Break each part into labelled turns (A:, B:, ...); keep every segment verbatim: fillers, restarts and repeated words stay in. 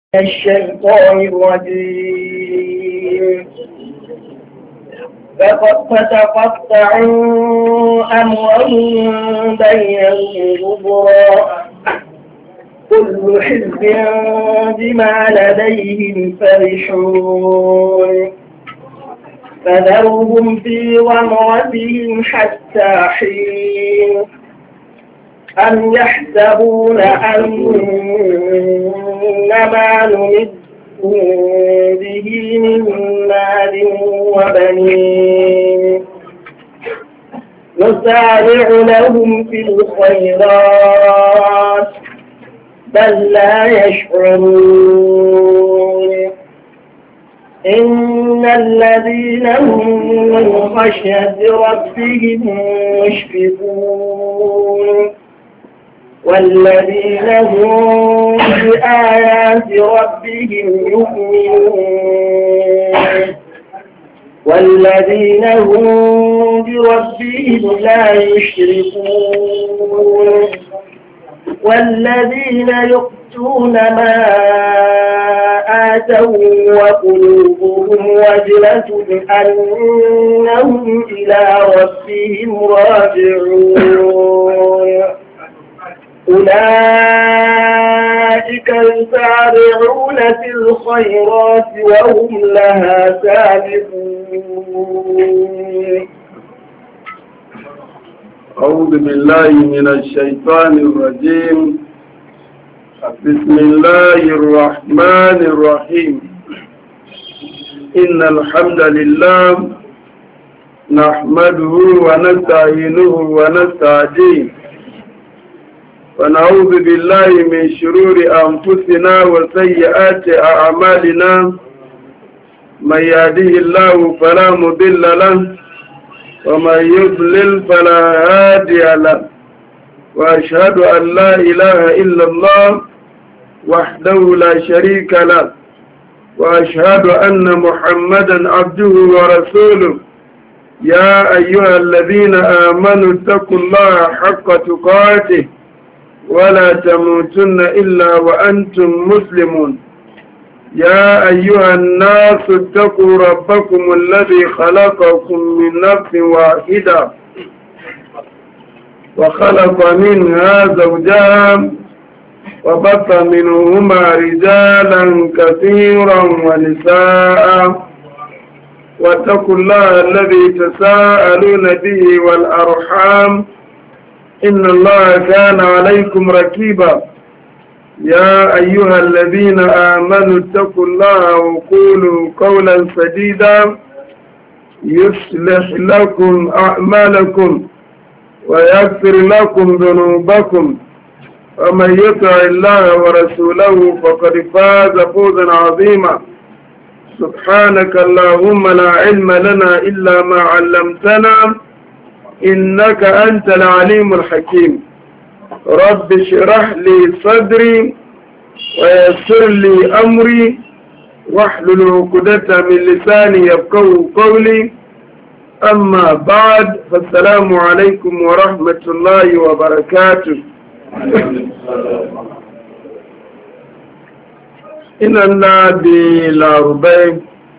A: الشيطان الرجيم فقد فتقطعوا أمرهم بينهم زبرا كل حزب بما لديهم فرحون فذرهم في غمرتهم حتى حين أم يحسبون أنما نمدهم به من مال وبنين نسارع لهم في الخيرات بل لا يشعرون إن الذين هم من خشية ربهم مشفقون والذين هم بآيات ربهم يؤمنون والذين هم بربهم لا يشركون والذين يؤتون ما آتوا وقلوبهم وجلة أنهم إلى ربهم راجعون أولئك يسارعون في الخيرات وهم لها سابقون.
B: أعوذ بالله من الشيطان الرجيم. بسم الله الرحمن الرحيم. إن الحمد لله نحمده ونستعينه ونستهديه ونعوذ بالله من شرور أنفسنا وسيئات أعمالنا من يهده الله فلا مضل له ومن يضلل فلا هادي له وأشهد أن لا إله إلا الله وحده لا شريك له وأشهد أن محمدا عبده ورسوله. يا أيها الذين آمنوا اتقوا الله حق تقاته ولا تموتن إلا وأنتم مسلمون. يا أيها الناس اتقوا ربكم الذي خلقكم من نفس واحدة وخلق منها زوجها وبث منهما رجالا كثيرا ونساء واتقوا الله الذي تساءلون به والأرحام إن الله كان عليكم ركيبا. يا أيها الذين آمنوا اتقوا الله وقولوا قولا سديدا يصلح لكم أعمالكم ويغفر لكم ذنوبكم ومن يطع الله ورسوله فقد فاز فوزا عظيما. سبحانك اللهم لا علم لنا إلا ما علمتنا إنك أنت العليم الحكيم. رب اشرح لي صدري ويسر لي أمري واحلل عقدة من لساني يفقهوا قولي. أما بعد فالسلام عليكم ورحمة الله وبركاته. إن الله بالعربين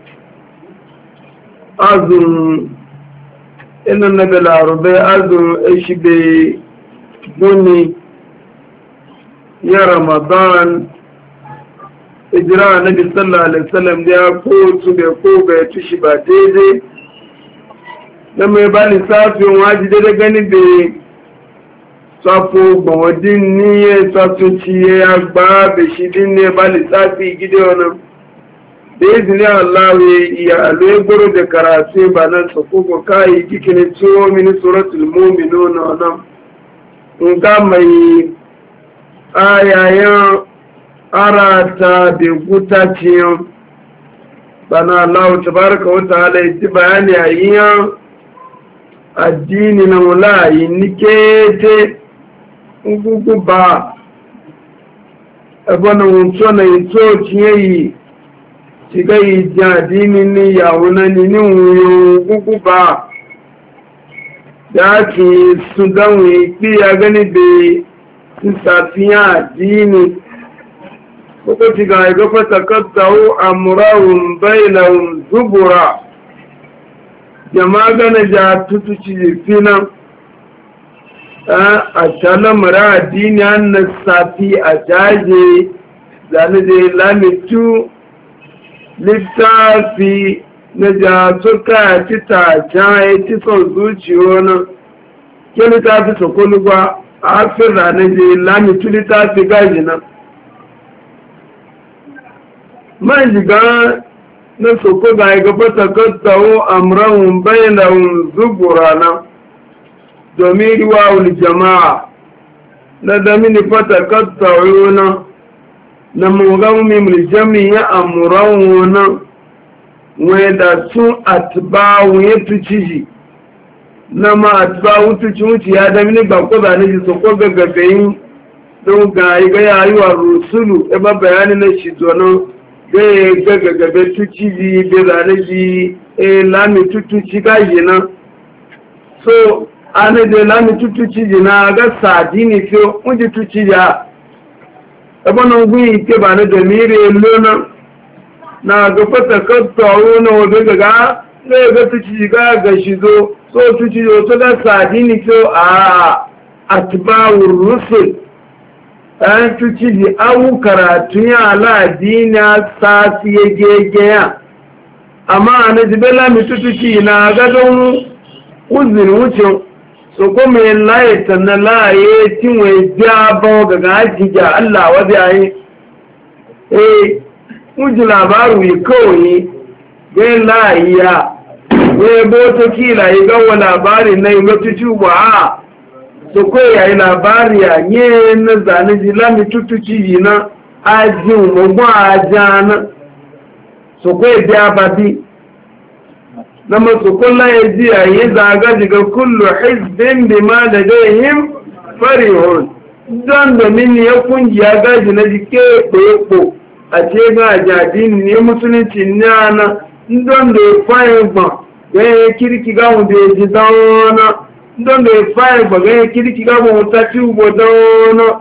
B: أظن إن النبي العربي أظن إيش بني يا رمضان إجراء النبي صلى الله عليه وسلم دي أقول سبيقوك يتشبه ديدي لما يبالي صافي واجد لغني بي صافو بودين نية صافو تشيه أكبر بشدين نية بالي صافي جديونا بإذن الله يألوه برو دكراسي بانا صفوكو كاي كيكني تسوه من سورة المؤمنون ونم ngama yi ayayen arata da gutaciyan bana Allah tabaraka wa ta'ala yi bayani a yiyan addini na mulayi nikete ngugu ba ebona wunso na ito ciyeyi shiga yi jadini ni yawuna ni ni wuyo ngugu ba da ke su danwe ya gani da ṣàfihàn àdínì hukunci ga ya gafa takattawo amurahun bainahun zubura jama'a gana ja tutuci finan a talamara addini an na safi a jaje zane da lamitu littafi na ja suka ci ta jaye ci son zuciyo na ke littafi sokolu ba a hafin zane da lamitu littafi gaji nan man shiga na soko ga ya gaba takattawo amurahun bainahun zubura na domin riwa wuli jama'a na damini fata kattawo na na mugami muljami ya amurahun na wadda sun atibawu ya tuci na ma atibawu tuci wuce ya damini ba ko zane ji soko gaggabayin don ga yi ga yayi wa rusulu eba bayani na shi zonon gaya gagagabe tuci ji da zane ji e lami tutuci gaji na so ana da lami tutuci ji na ga sadini fiyo wunji tuci ya ebe na ugwu ike ba na damiri lona na ga fata kattawo na wabe gaga gaya ga tuci ji ga ga shi zo so tuci ji wato ga sadini fiyo a atibawar rusul ɗan tuci ji awu karatu ya aladi na sasi ya gegeya amma na jibe lami tutuci na gadon uzin wucin so ko mai laye na laye tinwe jaba ga gaji ga Allah wadda yayi eh uji labaru yi kawai ga layiya ga boto kila yi ga labari na yi matuci ba so ko yayi labari ya nye na zane ji lami tutuci yi na ajin mugun ajana so ko ya biya babi na masu kulla ya ji a yi zaga daga kullu hizbin bi ma da gaihim farihun don domin ya kungiya gaji na jike ɗaya a ce ga jadini ne musulunci nyana don da ya fayin ba ga ya kirki ga mu da ya ji zauna don da ya fayin ba ga ya kirki ga mu ta ci ubo zauna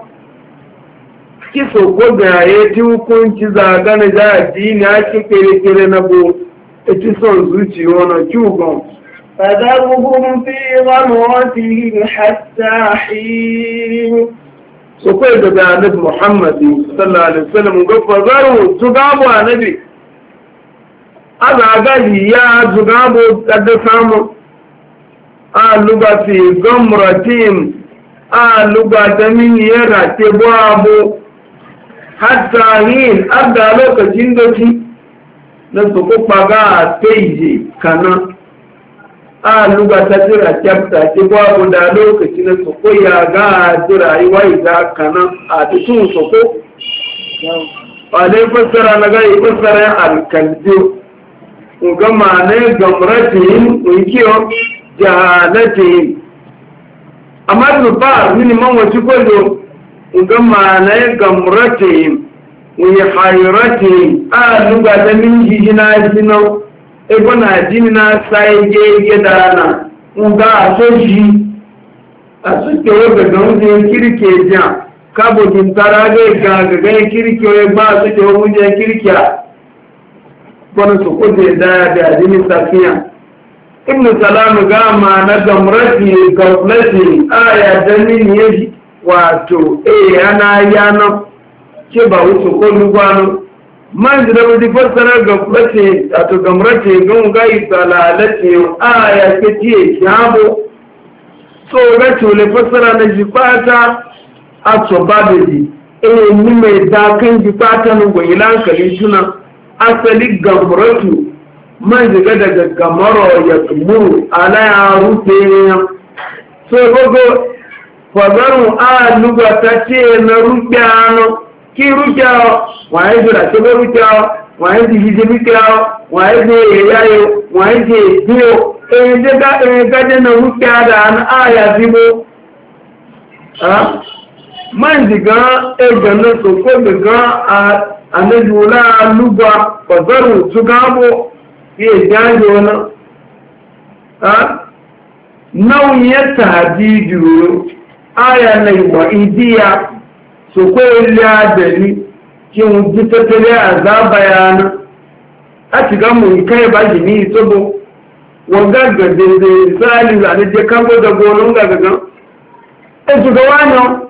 B: kiso ko da ya ci hukunci zaga na jadini ake kere-kere na bu eti son zuciyo na kyugon
A: فذرهم في غمرتهم حتى حين
B: سوكوي daga annabi Muhammad sallallahu alaihi wasallam ga fazaru tugabu annabi aga gali ya tugabu da samu a luga fi gamratim a luga da min yara te babu hatta hin abda lokacin doki na su kuka ga teije kana a luga ta jira kyafta ki babu da lokaci na su koya ga jira yi wai ga kana a cikin su ko a dai fassara na ga yi fassara alkalbi ga mane gamratin wikiyo jahalatin amma da ba mini man wace kwallo ga mane gamratin wani hairati a luga da min jijina jino ego na jina sai gege da na nga a so shi a suke waga ga wunje kirke jan kabo gintara ga ga ga kirke wai ba suke wunje kirkiya wani su kuje da da jini safiya ibn salam ga ma na gamrati gaflati aya dalili yaji wato eh ana yana ke ba wuce ko lugwano man da wani fassara ga fulace a to gamrace gan gai salalace a ya ke tiye shabo so ga tole fassara na jifata a to babedi eh ni mai da kan jifata no go ilan kali tuna asali gamratu man daga daga gamaro ya tumuru ala ya rufe so gogo fadaru a lugata ce na rubiano kí rúkẹ́ ọ wọ́n ẹ́ jùlọ tó bẹ́ rúkẹ́ ọ wọ́n ẹ́ ti jíjẹ rúkẹ́ ọ wọ́n ẹ́ ti èyá yóò wọ́n ẹ́ ti èdí o èyí gẹ́gẹ́ na rúkẹ́ àdá àyà síbó máìdì gan ẹgbẹ̀ náà tó kó gbẹ̀gán àlejòlá lúgbà pọ̀zọ́rù túgábò kí èdè ájò náà náà yẹ́ tàbí dúró àyà na ìwà ìdíyà sokwe ilé adẹ̀lí kin ji tattale azaba yana a ciga mu kai ba jini tobo wanga ga de sali la ne je kan go da gonon ga ga e su ga wani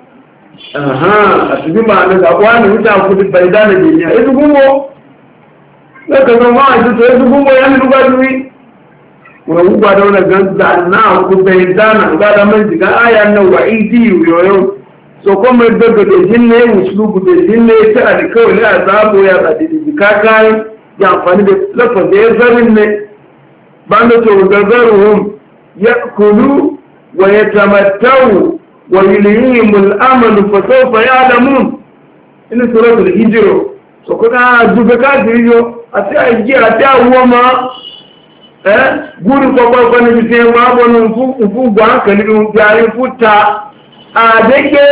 B: aha a cikin ma na ga wani muta ku da bai da ne ya e su gumo da ka ga ma ji to e su gumo ya ni duba duwi wa uba da wannan ganza na ku bai da na ga da man jiga ayan nan wa'idi yoyo so kuma daga da jinne musulubu da jinne ta alkawali azabu ya da dika kai ya amfani da lafaz da ya zarin ne banda to gazaruhum yakulu wa yatamattau wa yulihim al-amal fa sawfa ya'lamun in suratul hijr so kuma duba ka diriyo ati aji ati awoma eh guru ko ko ko ni te ma bonu fu fu gwa kan ni jari futa a dake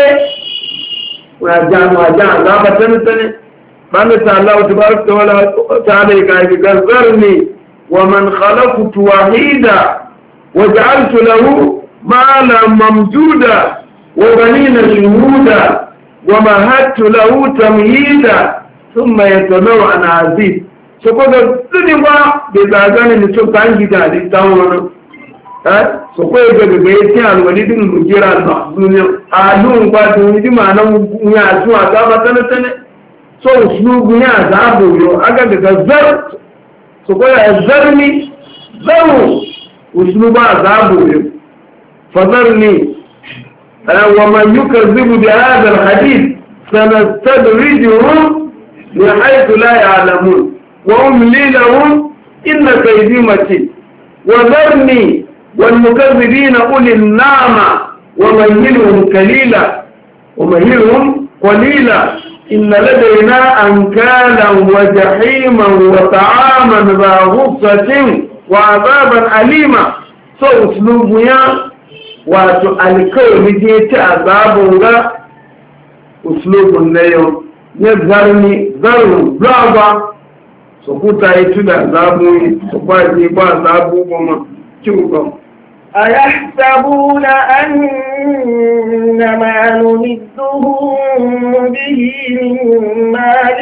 B: wajen wajen azaba tani tani bani ta Allah tabaraka wa ta'ala ya ga gazzarni wa man khalaqtu wahida wa ja'altu lahu malan mamduda wa banina shuhuda wa mahattu lahu tamhida thumma yatamawa an azid so ko da tsini ba da zagane ne to kan gida da tawo so ko ga ga yace alwalidin mujira al-mahzun alun ba da yi mana ya zuwa ga batana tane so uslubu ya zabu yo aga daga zar so ko ya zarni zaru usluba zabu yo fadarni wa man yukazzibu bi hadha al-hadith sanastadrijuhum min haythu la ya'lamun wa umli lahum inna kaydi matin wa dharni والمكذبين أولي النعمة ومهلهم قليلا ومهلهم قليلا إن لدينا أنكالا وجحيما وطعاما ذا غصة وعذابا أليما سو أسلوب يا وتؤلكوا بجيت عذاب أسلوب النيو يذرني ذر ضعبا سكوتا يتدى عذابه سكوتا يتدى عذابه شوفهم
A: أيحسبون أن ما نمدهم به من مال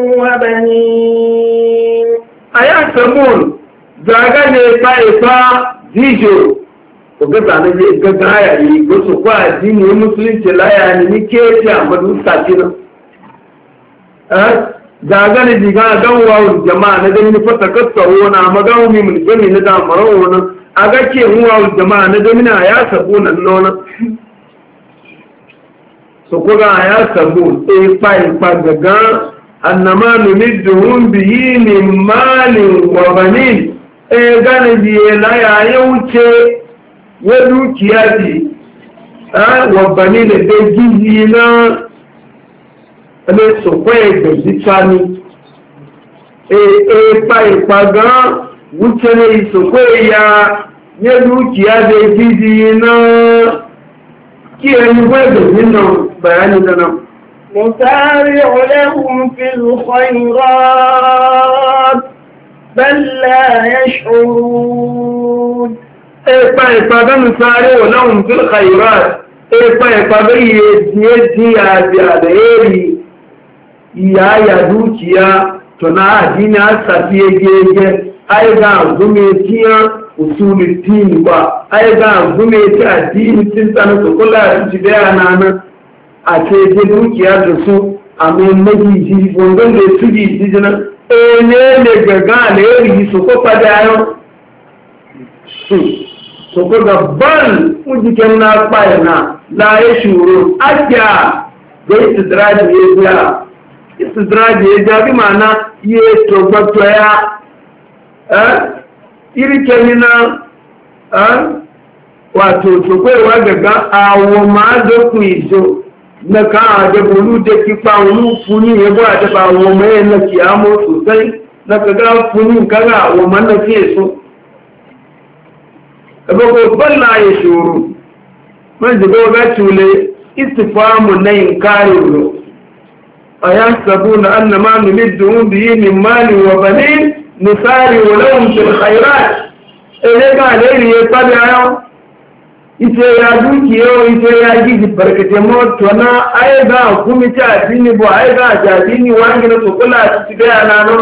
A: وبنين
B: أيحسبون زاغاني فايفا ديجو وقطع نجي قطع يعني قصوا قوى الدين والمسلمين لا يعني نكيتي عمدو ساتنا zagane diga ganwa jama'a na gani fata kasawo na magawi mun gani na damaro na aga ke huwa jama'a na gani na ya sabu nan nona so ko ga ya sabu e pai pa gaga annama numidduhum bihi min malin wa banin e gane biye la ya yauce ya dukiya ji a wa banin da gizi na ele sọ̀pọ̀ ẹgbẹ̀ síta ni ẹ̀ẹ̀pa ìpàgá wúchẹ́lẹ̀ ìsọ̀pọ̀ ẹ̀yà nílùú kí á lè fídi iná kí ẹni wẹ́gbẹ̀ nínú bàyánì dáná.
A: نسارع لهم في الخيرات بل لا يشعرون
B: ẹ̀ẹ̀pa ìpàgá نسارع لهم في الخيرات ẹ̀ẹ̀pa ìpàgá yẹ iya ya dukiya to na addini a safiye gege ai ga gume tiya usulul din ba ai ga gume ti addini tin tsana to kula da shi da yana nan a ce je dukiya da su a mai maji ji gondon da su ji ji na eh ne ne gaga ne yi su ko fada yo so ko ga ban ujiken na na la ya shuru ajja da istidraji ya istidraji ya jabi mana iye togbato ya iri kemina wato sokwewa gaga awo ma dokun iso na ka adebolu da kipa wani funi ya bu adeba awo mai na kiyamo sosai na kaga funi kaga awo man na fiye so ebe ko balla ya shuru man jigo ga tule istifamu na yin kare wuro أيحسبون أن ما نمدهم به من مال وبنين نسارع لهم في الخيرات إليك عليه يتبع ite ya dukiyo ite ya gidi barkate moto na ai ga kuma ta dini bo ai ga ta dini wangi na kula ci ga nano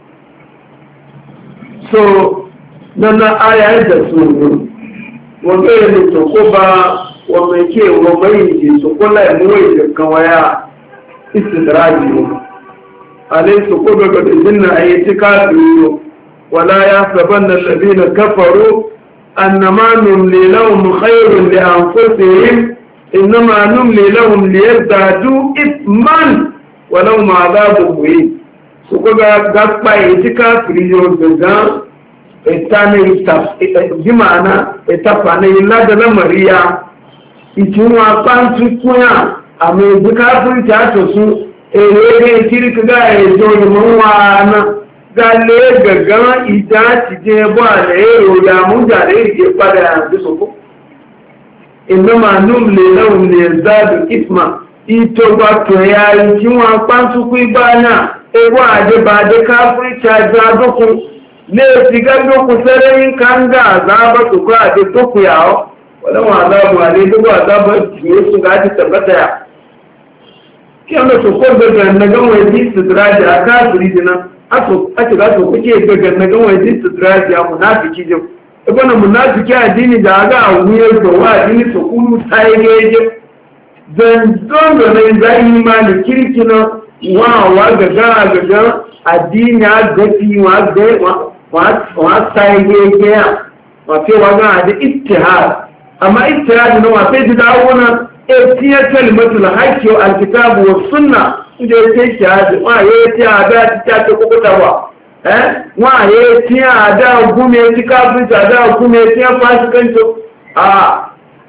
B: so nan aya da su wanda ne to ko ba wa mai ke wa mai ji so kula mu wai da kawaya istidraji alai su ko ga dinna ayati kafiru wala yasabanna alladhina kafaru أنما نملي لهم خير لأنفسهم إنما نملي لهم ليزدادوا إثما ولهم عذاب مهين سوكوغا غاكبا إتكا فريجو غزان إتاني بمعنى إتفاني إلا دل مريا إتنوا أقانتو كويا أمي إتكا فريجا تسو إليه إتيرك غا إزو يموانا gale gaggan ìjà ti jẹ bọ́ àlẹ́ èrò ìyàmújàlẹ́ ìjẹ padà àti sọ́kọ́ ìnáma nùm lè lọ́wọ́ lè zádù ìfìmà ìtọ́gbà tọ̀yà tí wọ́n pàǹtùkú ìgbà náà ewọ́ àdébàdé káfíríkì àjọ adókun lè ti gágbókun sẹ́lẹ̀yìn kánga àzábà tòkọ́ àdé tókùyàwó wọ́n àzábà àdédógó àzábà tìyẹ́ sùn láti tẹ̀bẹ́tẹ̀yà kí wọ́n sọ́kọ́ gbẹ̀gbẹ̀ nàgánwó ẹ̀dí ìsìdìrájà akáàkiri dínà ake za su kuke gagan na ganwai din su tsiraji a munafiki jin ibana munafiki addini da aga a wuyar da wa addini su kuma ta yi geje zanzon da nai za yi ma da kirki na wawa gaga a gaga addini a gafi wa ta yi geje ya wafe wa ga a da ittihad amma ittihad na wafe ji dawo na etiyar kalimatul haƙƙi wa alkitabu wa sunna inda ya ce shahadi wa ya ce a da ta ta ta kukuta ba wa ya ce a da gume ya ci kafin ta da gume ya ce ya fashi kanto a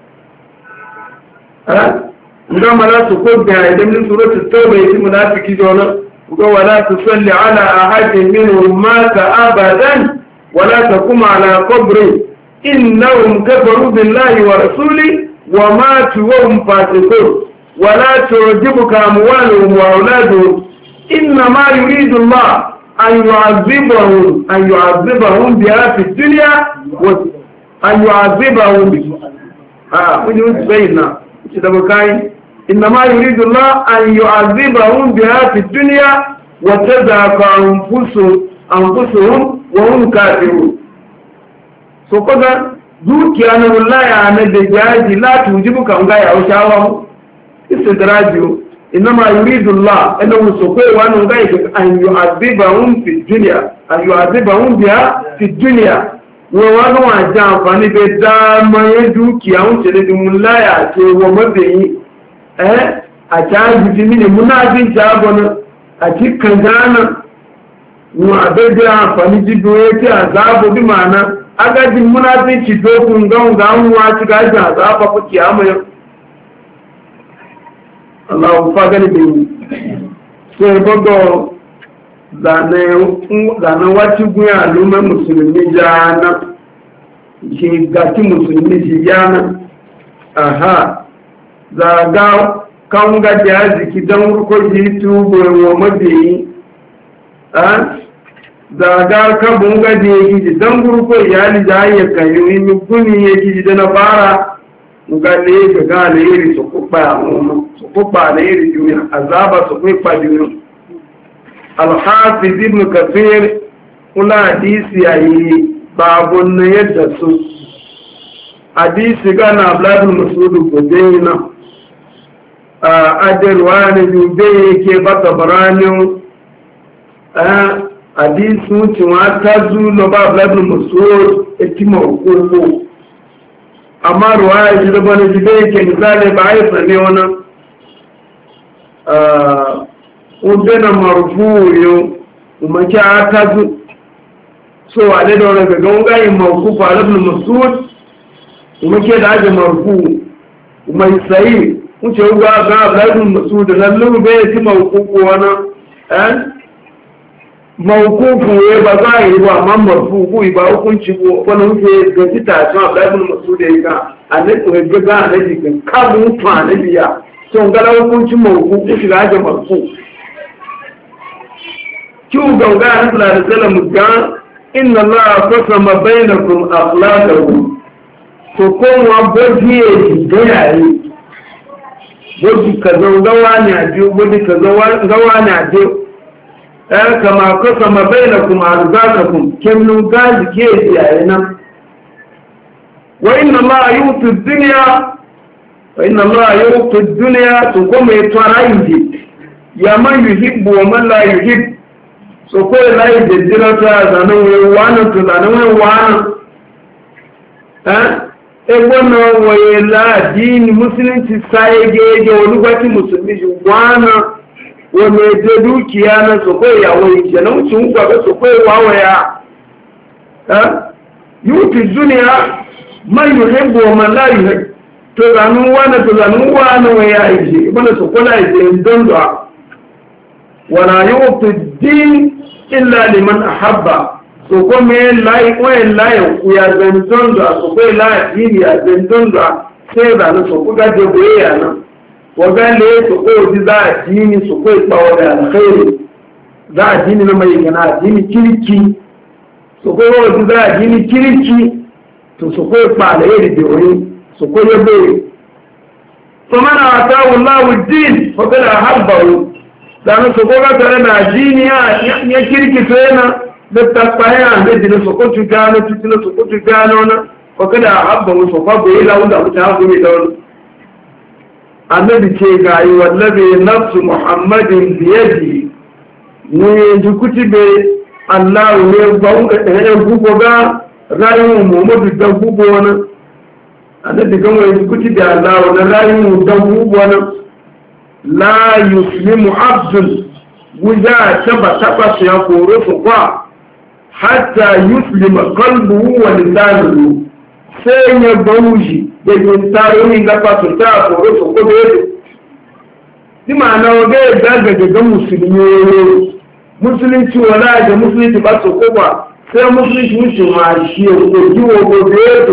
B: ga mala su ko ga idan min suratul tauba yace munafiki jona ga wala tusalli ala ahadin minhum mata abadan wala taqum ala qabri innahum kafaru billahi wa rasuli wa matu wa hum fasiqun ولا تعجبك أموالهم وأولادهم إنما يريد الله أن يعذبهم أن يعذبهم بها في الدنيا وأن يعذبهم آه وجود بيننا إنما يريد الله أن يعذبهم بها في الدنيا وتذهب أنفسهم أنفسهم وهم كافرون سوكذا دوكي أنا والله يا نبي جاهدي لا توجبك أمغايا وشاوهم استدراجه إنما يريد الله أنه سوكوه وأنه غير أن يعذبهم في الدنيا أن يعذبهم بها في الدنيا ووانو عجان فاني بداما يدوكي أون سيدهم الله يأتي ومبعي أه أتعاد بمين منازين جابنا أتي كنزانا وعبدها فاني جدويتي عذاب بمعنى أغادي منازين شدوكم غاون غاون واتي غاجة عذاب فكي عمي Allah fa gani bin sai gogo zane zane wati guya lume musulmi jana shi gati musulmi shi jana aha zaga kan ga jaziki dan ko ji tubo wa madi ah zaga ka bunga je ji dan ko yali da ya kayi mi kuni yake da na fara ngale ga gane iri su kuba mu su kuba ne iri duniya azaba su kuba duniya al-hafiz ibn kathir kula hadisi yayi babun ne yadda su hadisi gana abdul mas'ud godeina a adelwa ne jube yake bata barani a hadisu cewa ta zulo ba abdul mas'ud etima hukumu amma ruwaya shi zaba na jibe yake misali ba a yi sane wani udana marufuyo umarci a tazu so a daida wani gaga wungayin marufu falabin masud umarci da ake marufu mai sayi wuce wuga ga falabin masud na lube ya ci marufu wani mawukufu ya ba za a yi ba amma marfuku ba hukunci ko wani wuce ga titacen abdullahi masu da ya ga annabi ya ga annabi kan kamun mutu annabi ya sun gala hukuncin mawukufu shiga ake marfu kiwu gauga a nasu da salamu ga inna allaha qasama bainakum akhlaqakum so kowa boji ya ji gayaye boji ka zo gawa ne a biyu boji ka gawa ne a biyu ɗaya kama kasa mabai na kuma arzakakun kemnu gaji ke yayi nan wa inna ma yi wutu duniya wa inna ma yi wutu duniya to kuma ya twara yi ya man yuhibbu wa man la yuhibbu so ko la yi jira ta zanen wani wani to zanen wani wani eh e wannan waye la dini musulunci sai gege wani gwati musulmi ji wani wani da dukiya na so ko ya wai kenan cin kwa ga so ko wawaya eh yuti duniya man yuhibbu wa man la yuhibbu to zanen wani to zanen wani waya yi ibana so ko la yi don da wala yuti din illa liman ahabba so ko me lai ko lai ya zanton da so ko lai dini ya zanton da sai da so ko ga de boya na wa ga le so ko di za dini so ko ba wa da alkhairi za dini na mai kana dini kirki so ko di za dini kirki to so ko ba da yiri de wuri so ko ya boye fa mana atahu Allahu din fa kana habbahu dan so ko ga tare da dini ya kirki to yana da tafaya da dinin so ko tugano tutuna so ko tugano na ko kada habba mu so fa bai lawo da mutum ha gumi da wani annabi ce ga yi wallahi nafsu muhammadin bi yadi ne dukuti be Allah ne ba mu da gugo ga rayuwar Muhammadu da gugo wannan annabi ga mu dukuti da Allah na rayuwar da gugo wannan la yuslimu abdul wuja taba taba ya koro su kwa hatta yuslima qalbuhu wa lisanuhu sai ya bauji da yin taroni ga fasu ta koro su ko da ni ma'ana waga da daga ga musulmi musulunci wala da musulunci ba su ko ba sai musulunci mushi ma shi ko jiwo ko da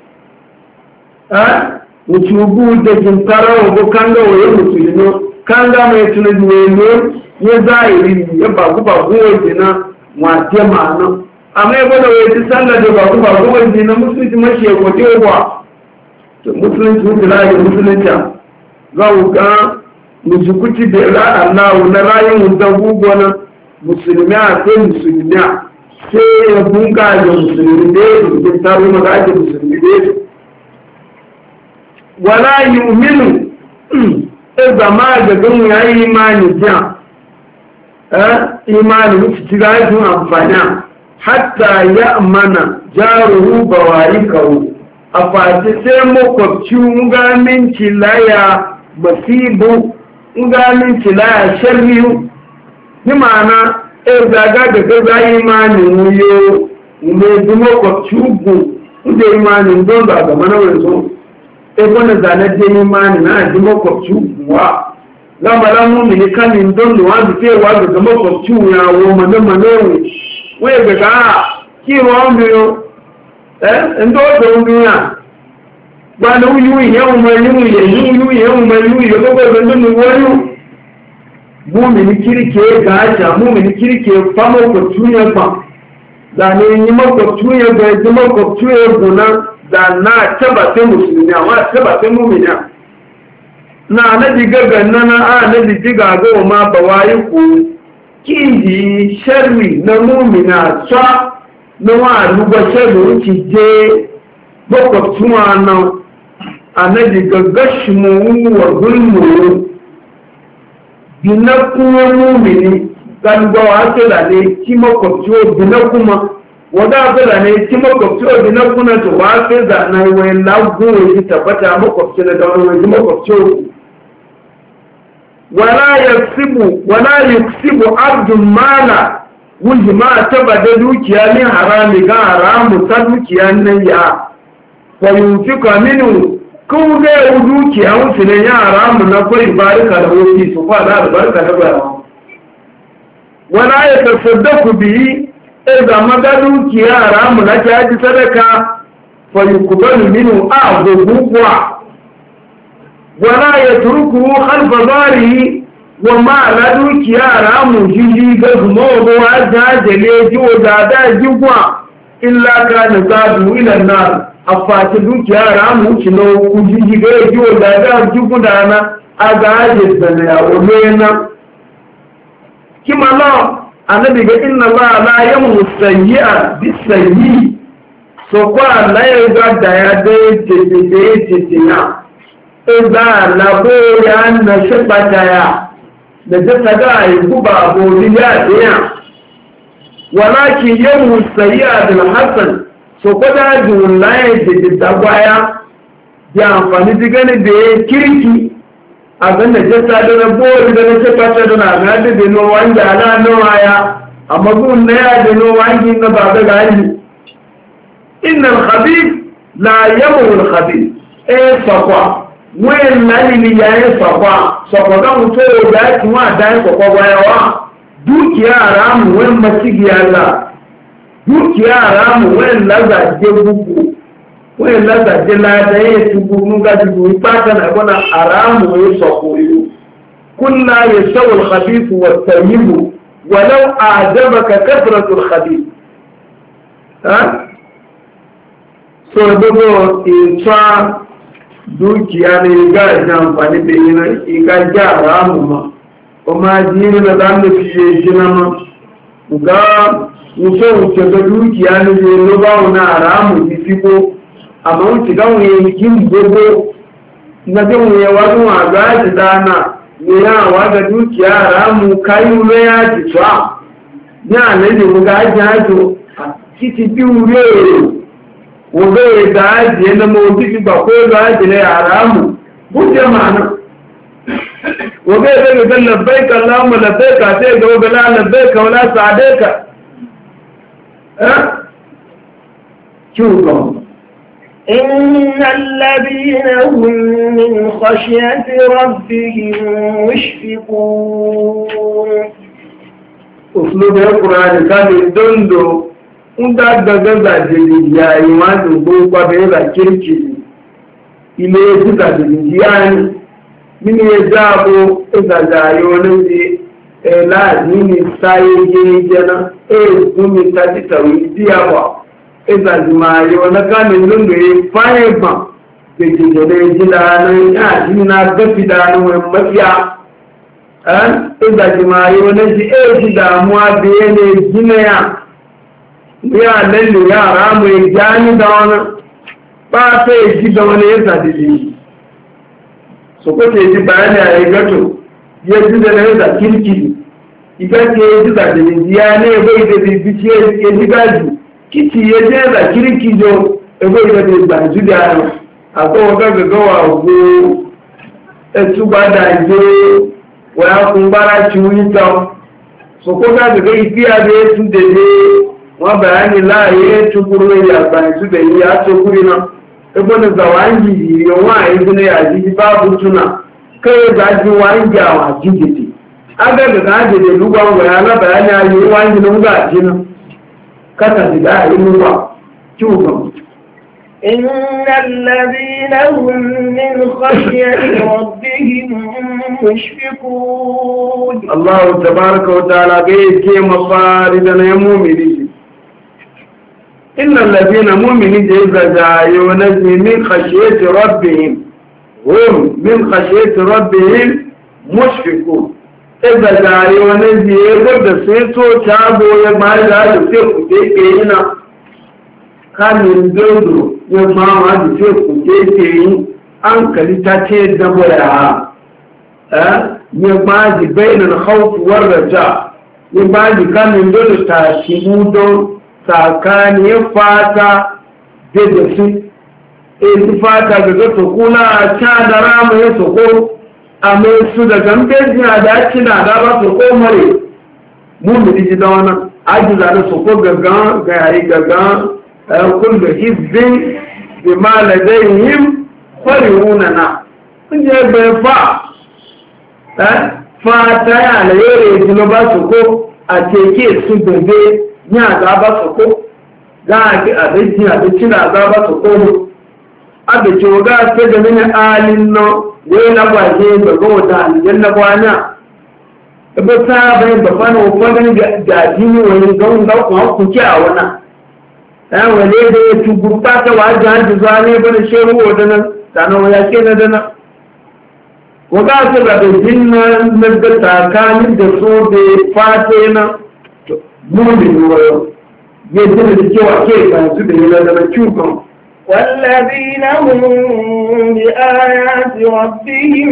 B: eh mutubu da yin tarawo ko kanga wayo musulmi kanga mai tunani wayo ya zahiri ya bagu bagu waje na wace ma'ana amma ya gwada waje sallah da bagu bagu waje na musulunci mashi ya kwace wa to musulunci wuce rayu musulunci za ku ga musukuci da ra'annahu na rayun wutan gugwana musulmi a sai musulmi a sai ya bunga da musulmi da ya zuke taro maga ake musulmi da ya wala yi uminu ɗin zama ga gan ya yi imani jan imani wuce ci gajin amfani hatta ya mana jaruhu bawayi kawo a fati sai makwabci ngaminci laya masibu ngaminci laya sharriyu ni ma'ana e zaga da gaza imanin wuyo mai ji makwabci ugu inda imanin don ba ga mana wanzu e kwana zanaje imani na ji makwabci ugu wa lamarin mummuni kanin don da wanda cewa daga makwabci ya wo mana manowi wai ga ga kiwa wambiyo eh ndo da wambiya ba na wuyu ya umar yu ya yu ya umar yu ya gogo da nan wani mummuni kirke ga ta mummuni kirke fa makwabci ya fa da ne ni makwabci ya ga ji makwabci ya gona da na tabbatar musulmi amma tabbatar mummuni na anabi gaga nana a anabi diga ga ma bawayi ku kiji sharri na mumina sa na wa luga sharri ki je boko tuwa na anabi gaga shimu wa gulmu binaku mumini kan ga wa ta ne ki makwabci binakuma wada ga ne ki makwabci binaku na to wa ta da na wai lagu ki tabbata makwabci da wani makwabci wala yaksibu wala yaksibu abdun mala wuji ma taba da dukiya ne harami ga haramu ta dukiya nan ya fa yunfika minhu kun ga dukiya wuce ne ya haramu na kai barka da wuce su fa da barka da bara wala yatasaddaqu bihi idza maga dukiya haramu na ta ji sadaka fa yuqbalu minhu a'dhuwa wala ya turku khalfa zarihi wa ma la dukiya ramu jiji ga zumo wa jajale jiwo da da jigwa illa kana zadu ila nar a fati dukiya ramu ci na kujiji ga yi wa da ga jugu da na a ga aje da na yawo na kima la annabi ga inna Allah la yamu sayyi'a bisayyi so kwa la ya ga da ya de de de de de na ida la bo ya na shebata ya da ta ga yi kuba bo ya de ya walakin yamu sayyi'a bil hasan so kwada jun la ya de da gwaya ya amfani digani da kirki a ganin jasa da na bori da na shekata da na gadi da no wanda ala no aya amma gun na ya da no wangi na ba da gani innal khabith la yamu al khabith e sakwa wen nani ni ya e sakwa sakwa ga muto da ki wa da ko ko bayawa dukiya haramu wen masigi Allah dukiya haramu wen laza je buku wọ́n lọ́gbà jẹ́ láàdá yẹ́ túbú múgá jùgbò ipáta náà gbọ́nà àráàmù yóò sọ̀kò ìlú kúnnà yẹ sọ́wọ́ ìkàbífù wọ̀ tẹ̀yìnbù wọ́lọ́ àjẹ́bàkà kẹfìrọ̀tù ìkàbífù so gbogbo ìtọ́ dúkìá ní igá ìjá àǹfàní bèèrè igá jẹ́ àráàmù ma o máa jí ní lọ́dá ń lè fi ṣe ìṣẹ́ná ma ǹgá ìṣẹ́ dúkìá ní ló bá wọn àráàmù ní fífó àmọ́ ń ti gáwọn èyí gbogbo ìgbàtí wọn yẹ wá ní àgbà àti dáná ní àwọn àgbà dúkìá àrámù káyú lóyá àti tó à ní àlejò gbogbo ajá àjò títí bí orí èrò wọ́n bẹ̀rẹ̀ dáájì ẹnà mọ́ ojú ti gbà kó lọ àjẹ́lẹ̀ àrámù bó jẹ́ màánà wọ́n bẹ̀rẹ̀ bẹ̀rẹ̀ lẹ́bẹ̀ẹ́kà láàmù lẹ́bẹ̀ẹ́kà àti ẹgbẹ̀rẹ̀ lẹ́bẹ̀ẹ́kà wọ́n lásà àdẹ́kà kí ó gbọ́n
A: إن الذين هم من خشية ربهم مشفقون
B: أسلوب القرآن كان يدندو unda daga zajiri ya yi wani gbogbo bẹ̀rẹ̀ kirki ilé títà jìrìjìyà ní nínú ẹjá àbò ìgbàjàyọ olóòdí ẹ̀láàdí ní sáyé jẹ́jẹ́ná èèkún mi tàbítàwí díàwó ìgbàjìmáyọ ọlọ́kàmì lónìí fáyẹ̀gbọ̀n gbèjìjẹ̀lẹ̀ ìjìláàánú àdínà gẹ́fìdánú ẹ̀mọ́fíà ìgbàjìmáyọ olóòdí èèjì dàmú abẹ́ẹ̀lẹ̀ ìjìnlẹ̀ ya lalle yara mai jani da wani ba sai ji da wani ya sadidi so ko ke ji bayani a yi gato ya ji da na yadda kirki iga ke ji da da ya ne bai da bibici ya ji gaji kici ya je da kirki jo ya bai da da gbaji da yana a kawo gaga gawa go etu ba da je wa ya kun bara ci wuyi ta so ko gaga ga ifiya da ya tun da wọ́n bẹ̀rẹ̀ ní láàyè tukuru ilẹ̀ àgbàyìn bẹ̀ yí àtòkúrí náà ẹgbọ́n zàwáńgì ìrìn wọ́n àìsílẹ̀ àjíjí bá bútúnà kẹ́rẹ́ dájú wáńgì àwọn àjíjìtì agbẹ́gbẹ̀ká àjèjì lúgbà wẹ̀ alábẹ̀rẹ̀ ní ayé wáńgì ló ń gbà jínà kátàdì láàyè lúgbà tí ó gbọ̀n.
A: إن الذين هم من خشية ربهم مشفقون
B: الله تبارك وتعالى كي مفاردنا يا مؤمنين إن الذين مؤمنين إذا جاءوا من خشية ربهم هم من خشية ربهم مشفقون إذا جاءوا نجي يقول سيتو تابو يقمع هذا سيكو تيكينا كان يندودو يقمع هذا سيكو تيكينا أنك لتاتي دبويا يقمع بين الخوف والرجاء يقمع كان يندودو تاشيمودو tsakanin fata da da su ezi fata ga ga sokuna a ca da rama ya soko a mai su da gambejin a da cina da ba soko mare mummuni ji da wani ajiza da soko gaggan ga yayi gaggan kun da hizbin bi ma ladayhim farihuna na kun je bai fa fata ya la yore ji ba soko a teke su gobe ní àzábá sọ̀kó gáàkì àbẹ́jì àbẹ́jì àzábá sọ̀kó mú àbẹ́jì ọgá fẹ́jọ nínú ààlìn náà wọ́n lágbàáyé gbogbo wata àlìjẹ́ lágbàáyá ẹgbẹ́ sáàbẹ̀ ìgbàfánà òfọ́dún gàjí ní wọ́n gbọ́n gbọ́n kún kí àwọn náà ɗan wale da ya tugurta ta wajen hajji zuwa ne bane shehu wadannan sanar ya ke na dana waka su da ɗin na da tsakanin da so da fata yana mumin wayo ya zina da cewa ke kansu da yana da cukan
A: والذين هم بآيات ربهم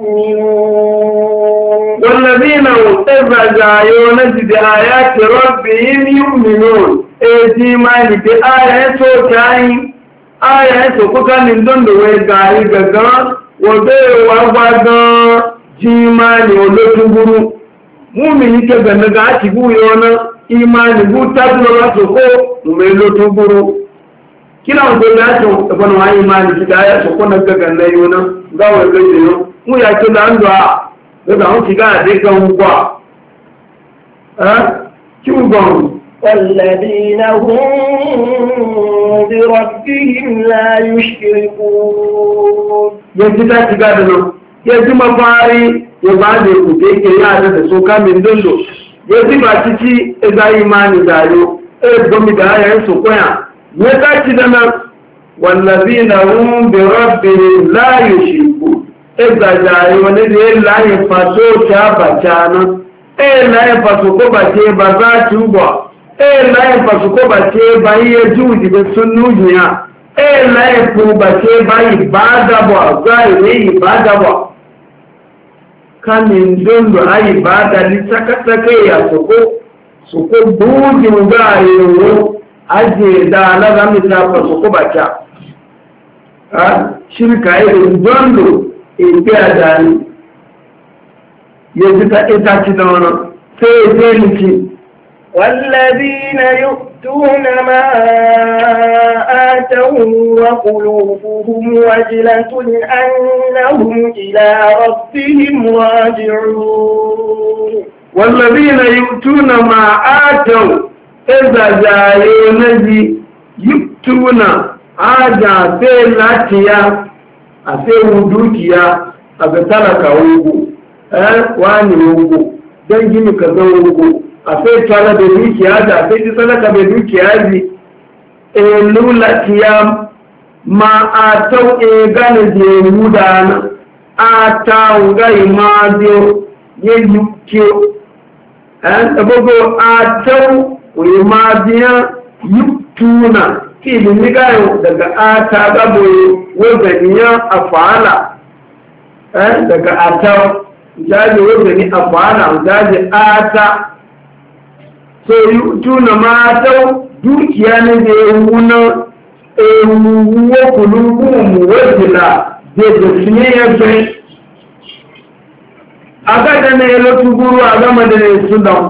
A: يؤمنون
B: والذين هم إذا بآيات ربهم يؤمنون إذا ما بآيات وكاين آيات وكاين من دون دوي غاري غغا وبي وغا جيماني ولتغرو مؤمن كذا نغاتي بو يونا إيماني بو تابلو راسو مي لتغرو kila wato ya ce wani wani imani shi da ya ce kuna gagan na yi wani gawar gaji yau mu ya ce da an zuwa daga an shiga a zai kan kwa kyugon
A: والذين هم بربهم لا يشركون
B: يجب أن تقدموا يجب مفاري يبعد يكوتيك يادة سوكا من دندو يجب أن تتي إذا إيماني دايو إذا بمدها ينسوكويا يتاكي دنا والذين هم بربهم لا يشركون إذا جاءوا ندي لا يفاسو شابا جانا إيه لا يفاسو كوبا تيبا ذاتوبا إيه لا يفاسو كوبا تيبا يجوزي بسنوجيا إيه لا يفوبا تيبا يبادبا ظاهري يبادبا كان يندون أي بادا لسكتك يا سكو سكو بوجي مغايرو ajiye da alaga mita fasu ko baka a shirka irin dondo ebe a dani yanzu ta ita ci da wani sai ya ce niki
A: والذين يؤتون ما آتوا وقلوبهم وجلة أنهم إلى ربهم راجعون
B: والذين يؤتون ما آتوا إذا جاءوا نجي يؤتون آجا في لاتيا أفي ودوكيا أبتلك ووغو أه واني ووغو دنجي كذا ووغو أفي تالا بدوكيا دا أفي تسالك بدوكيا دي إلو لاتيا ما آتوا إيغان دي مودانا آتاو غاي ماديو يجوكيو أه أبوغو آتاو wai ma biya yuktuna ke limigayo daga ata gaboye wazaniya a fa'ala daga ata jaje wazani a fa'ala jaje ata so yuktuna mata dukiya ne da ya wuna ewuwo kulubun wazila da da shine ya fi a gada na ya lotuguru a gama da ne sudan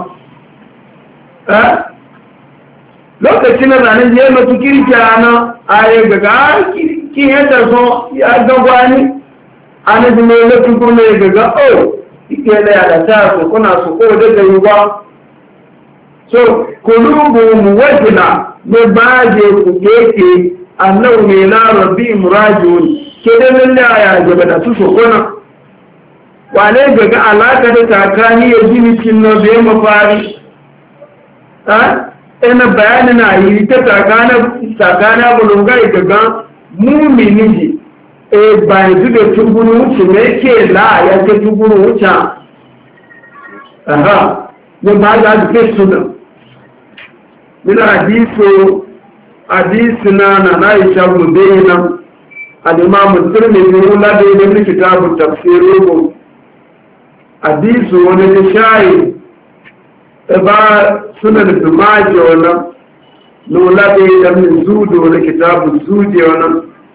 B: lokacin da zanen je mutu kirkiya na aye gaga kin yadda so ya gagwani ana ji mai lafi kuma ya gaga oh ike da ya da ta so kuna so ko da da yuba so kulubu muwajjila ne ba je ku keke annahu ne la rabbi murajun ke da lalle ya gaba da su so kuna wale gaga alaka da takani ya jini cin no da mafari ha ina bayani na yi ta tsakana bulungai daga mumini ji e bayan su da tuguru wuce mai ke la ya ce tuguru wuce aha ne ba za su ke suna mina hadiso hadisi na na na isha gudayi nan alimamun turmi biyu ladai da ni kitabun tafsirin hadiso wani da shayi ba suna da dumaji wannan lula da ya min zudo wani kitabun zuje wannan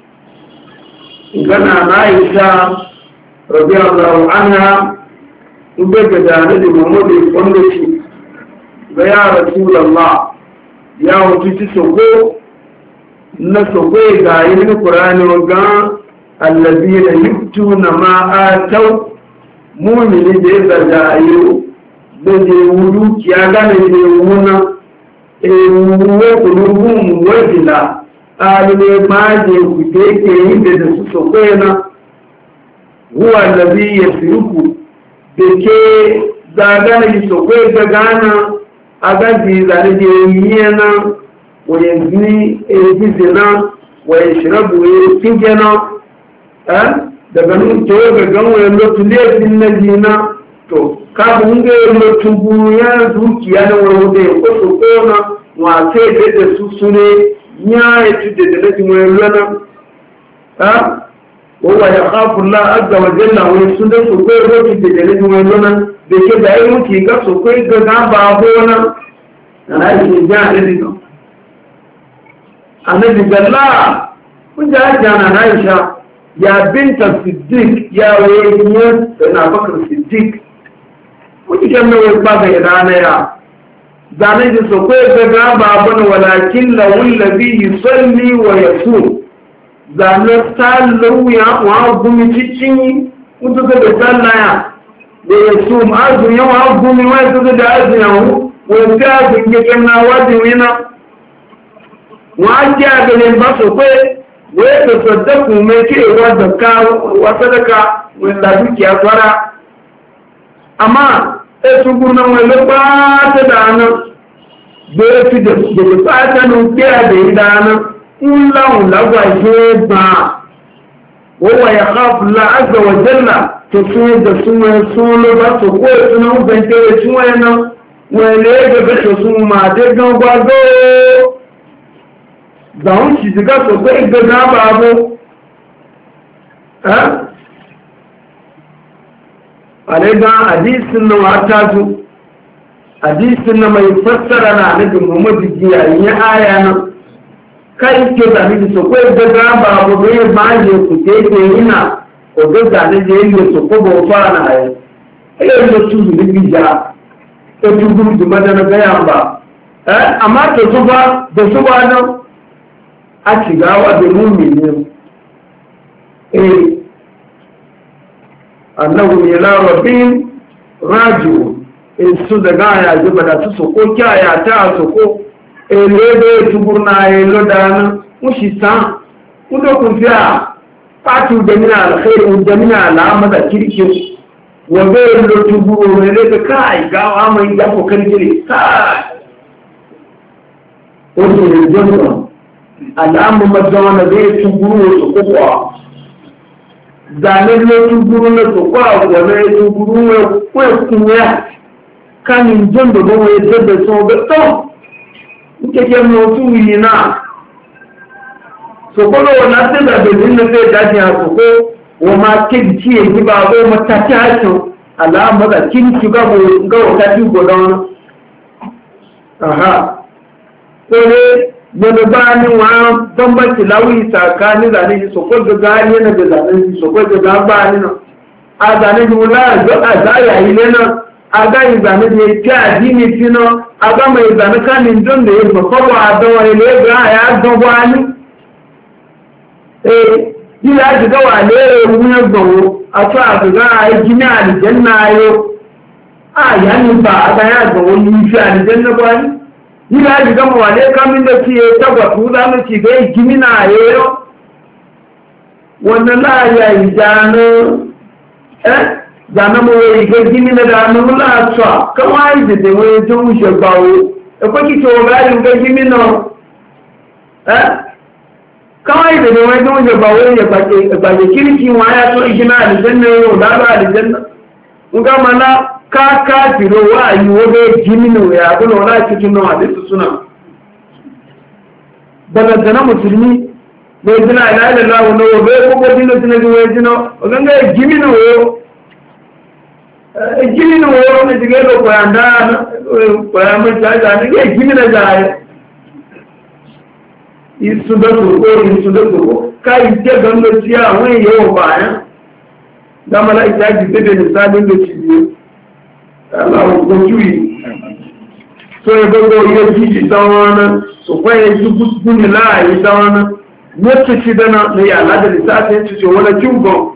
B: gana na isha rabi allahu anha in bai ga jani da muhammadu wanda shi ga ya rasulallah ya wuce ci soko na soko ga yi mini kurani ga allazi na yuktu na ma'atau mumini da ya zaga ayo lóde wúrú kí a gánà ilé wúná ewúwó ológun wẹ́dìlá ààrẹ máa jẹ ìgbẹ́kẹ̀ ìgbẹ̀dẹ̀ sọ́kọ́ ẹ̀nà wúwà lẹ́bí yẹ̀sìrúkù bèké gánà ìsọ̀kọ́ ẹgbẹ̀ gánà agájì ìzàrẹ́jẹ̀ yíyẹnà ويزني بزنا ويشرب ويسجن daga nan to ga ganwa ya lotu laifin na jina to kafin ga ya lotu ya dukiya na wani da ya kwaso kona wace da da su su ne ya yi tude da laifin wani lana ha wawa ya kafin la azza wa jalla wani sun da su kai lotu da da laifin wani lana da ke da yi muke ga su kai ga gaba gona na aiki ja a laifin annabi galla kun ja jana na aisha ya binta siddiq ya wayyar da bakar siddiq wani kyanna wai ba ga rana ya zane ji so kai ga gaba bane walakin lawul ladhi yusalli wa yasum zane sallu ya wa gumi cikin mutu ga sallaya da yasum azu ya wa gumi wai su da azu ya hu wa ga ga kyanna wajin yana wa ja ga ne ba so kai wai da saddaku mai cewa zakka wa sadaka wanda dukiya fara amma sai su gurnan wai ba ta da nan da fi da da ba ta nan kiya da idana ullahu lagwaje ba wa ya khafu la azza wa jalla to su da su mai solo ba to ko su nan ban ke su wayan wai ne da su su ma da gwazo zaun shi shiga sosai ga gaba abu a daga hadisin na wata zu hadisin na mai fassara na nufin muhammadu jiyayi ya aya nan kai ke zane da sosai ga gaba abu mai baje ku ke ke yana ko ga zane da yin da sosai ba fara na ayi ayyar da su zuri bija ta tugu da madana gayan ba amma ta zuba da su ba nan a shigawa da mummini eh annahu ila rabbin raji'un in su daga ya ji bada su soko kyaya ta soko eh lebe tuburna eh lodana mushi san kudo kun fiya fatu da mina alkhairi da mina alama da kirki wa bai lo tuburo ne da kai gawa mai da kokarin kire kai wato ne jama'a al'amu mazana zai tuguru su kuka zanen na tuguru na su kwa wane ya tuguru na kwa kunya kanin jan da goma ya jada so ga to nke ke mutu yi na so ko lo na se da bezin na sai daji a so ko wa ma ke ji ya ji ba ko mata ta hakin al'amu da kin ki ga mu ga wata ji godan aha ko ne wani bani wa bambanci lauyi tsakanin zane shi sokon da gani yana da zane shi sokon da za bani nan a zane shi wula a zaya yi ne nan a gani zane da ya fi addini fi nan a ga mai zane kanin don da ya bafa wa a dawa ya ne ga ya dawa ni eh yi ya shiga wa ne ya wuya gbawo a to a ga a yi gini alijanna yo a yani ba a ga ya gbawo yi fi alijanna ba ni ni ya ji gama wane kamin da fiye tagwatu za mu ci gai gimina yayo wannan la ya yi jano eh jano mu yi ga gimina da mu la tsa kawai da da wani tun shi bawo e ko ki to ga yi ga gimina eh kawai da da wani tun shi bawo ya bake bake kirki wa ya to gina aljanna yo da ba aljanna nga mana ka kafiro wa yi wabe jimino ya kuna wala cikin nan hadisu suna daga dana musulmi bai jina ila ila lawo no wabe ko ko dino jina ji wai jino ganga jimino yo jimino yo ne dige lo ko anda ko ya mai ta ga ne jimino ja isu da ko isu da ko kai je gando ciya wai yo ba ya da mala ita ji da misalin da ci Allah ko juyi so e gogo ye jiji tawana so kwa ye jugu ni la yi tawana wacce ci dana ne ya Allah da lissafi ci ce wala jugo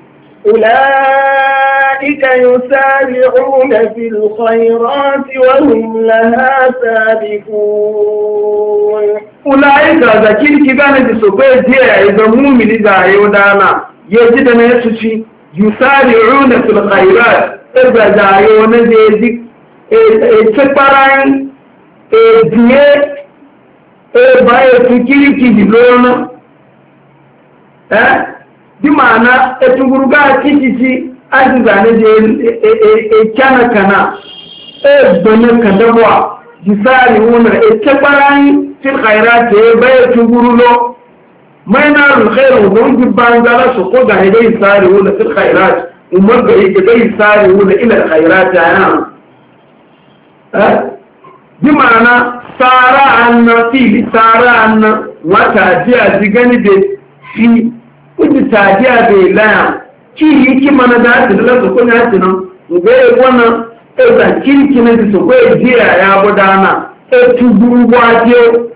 A: ulaika yusari'una fil khairati wa hum laha sabiqun ulaika
B: da kirki gane da so kwa je ga mu'mini da yau dana ye ji da ne su ci yusari'una fil khairat ẹgbẹ̀dàyò oníjẹ́ èdè ìtẹ́páráyìn èdìyẹ e baya tukiriki di lona eh di mana e tuguruga kititi azizane je e kana kana e bana kadabwa disali wona e tabarai fil khairat e baya tugurulo maina al khairu don jibangala so ko da dai sari wona fil khairat umar ga yake dai sari wona ila al khairat ya eh di mana sara anna fi sara anna wata jiya digani de fi kuji tajiya de la ki yiki mana da da la ko na tinan ga e wannan e da kirki ne so ko jiya ya bodana e tuguru waje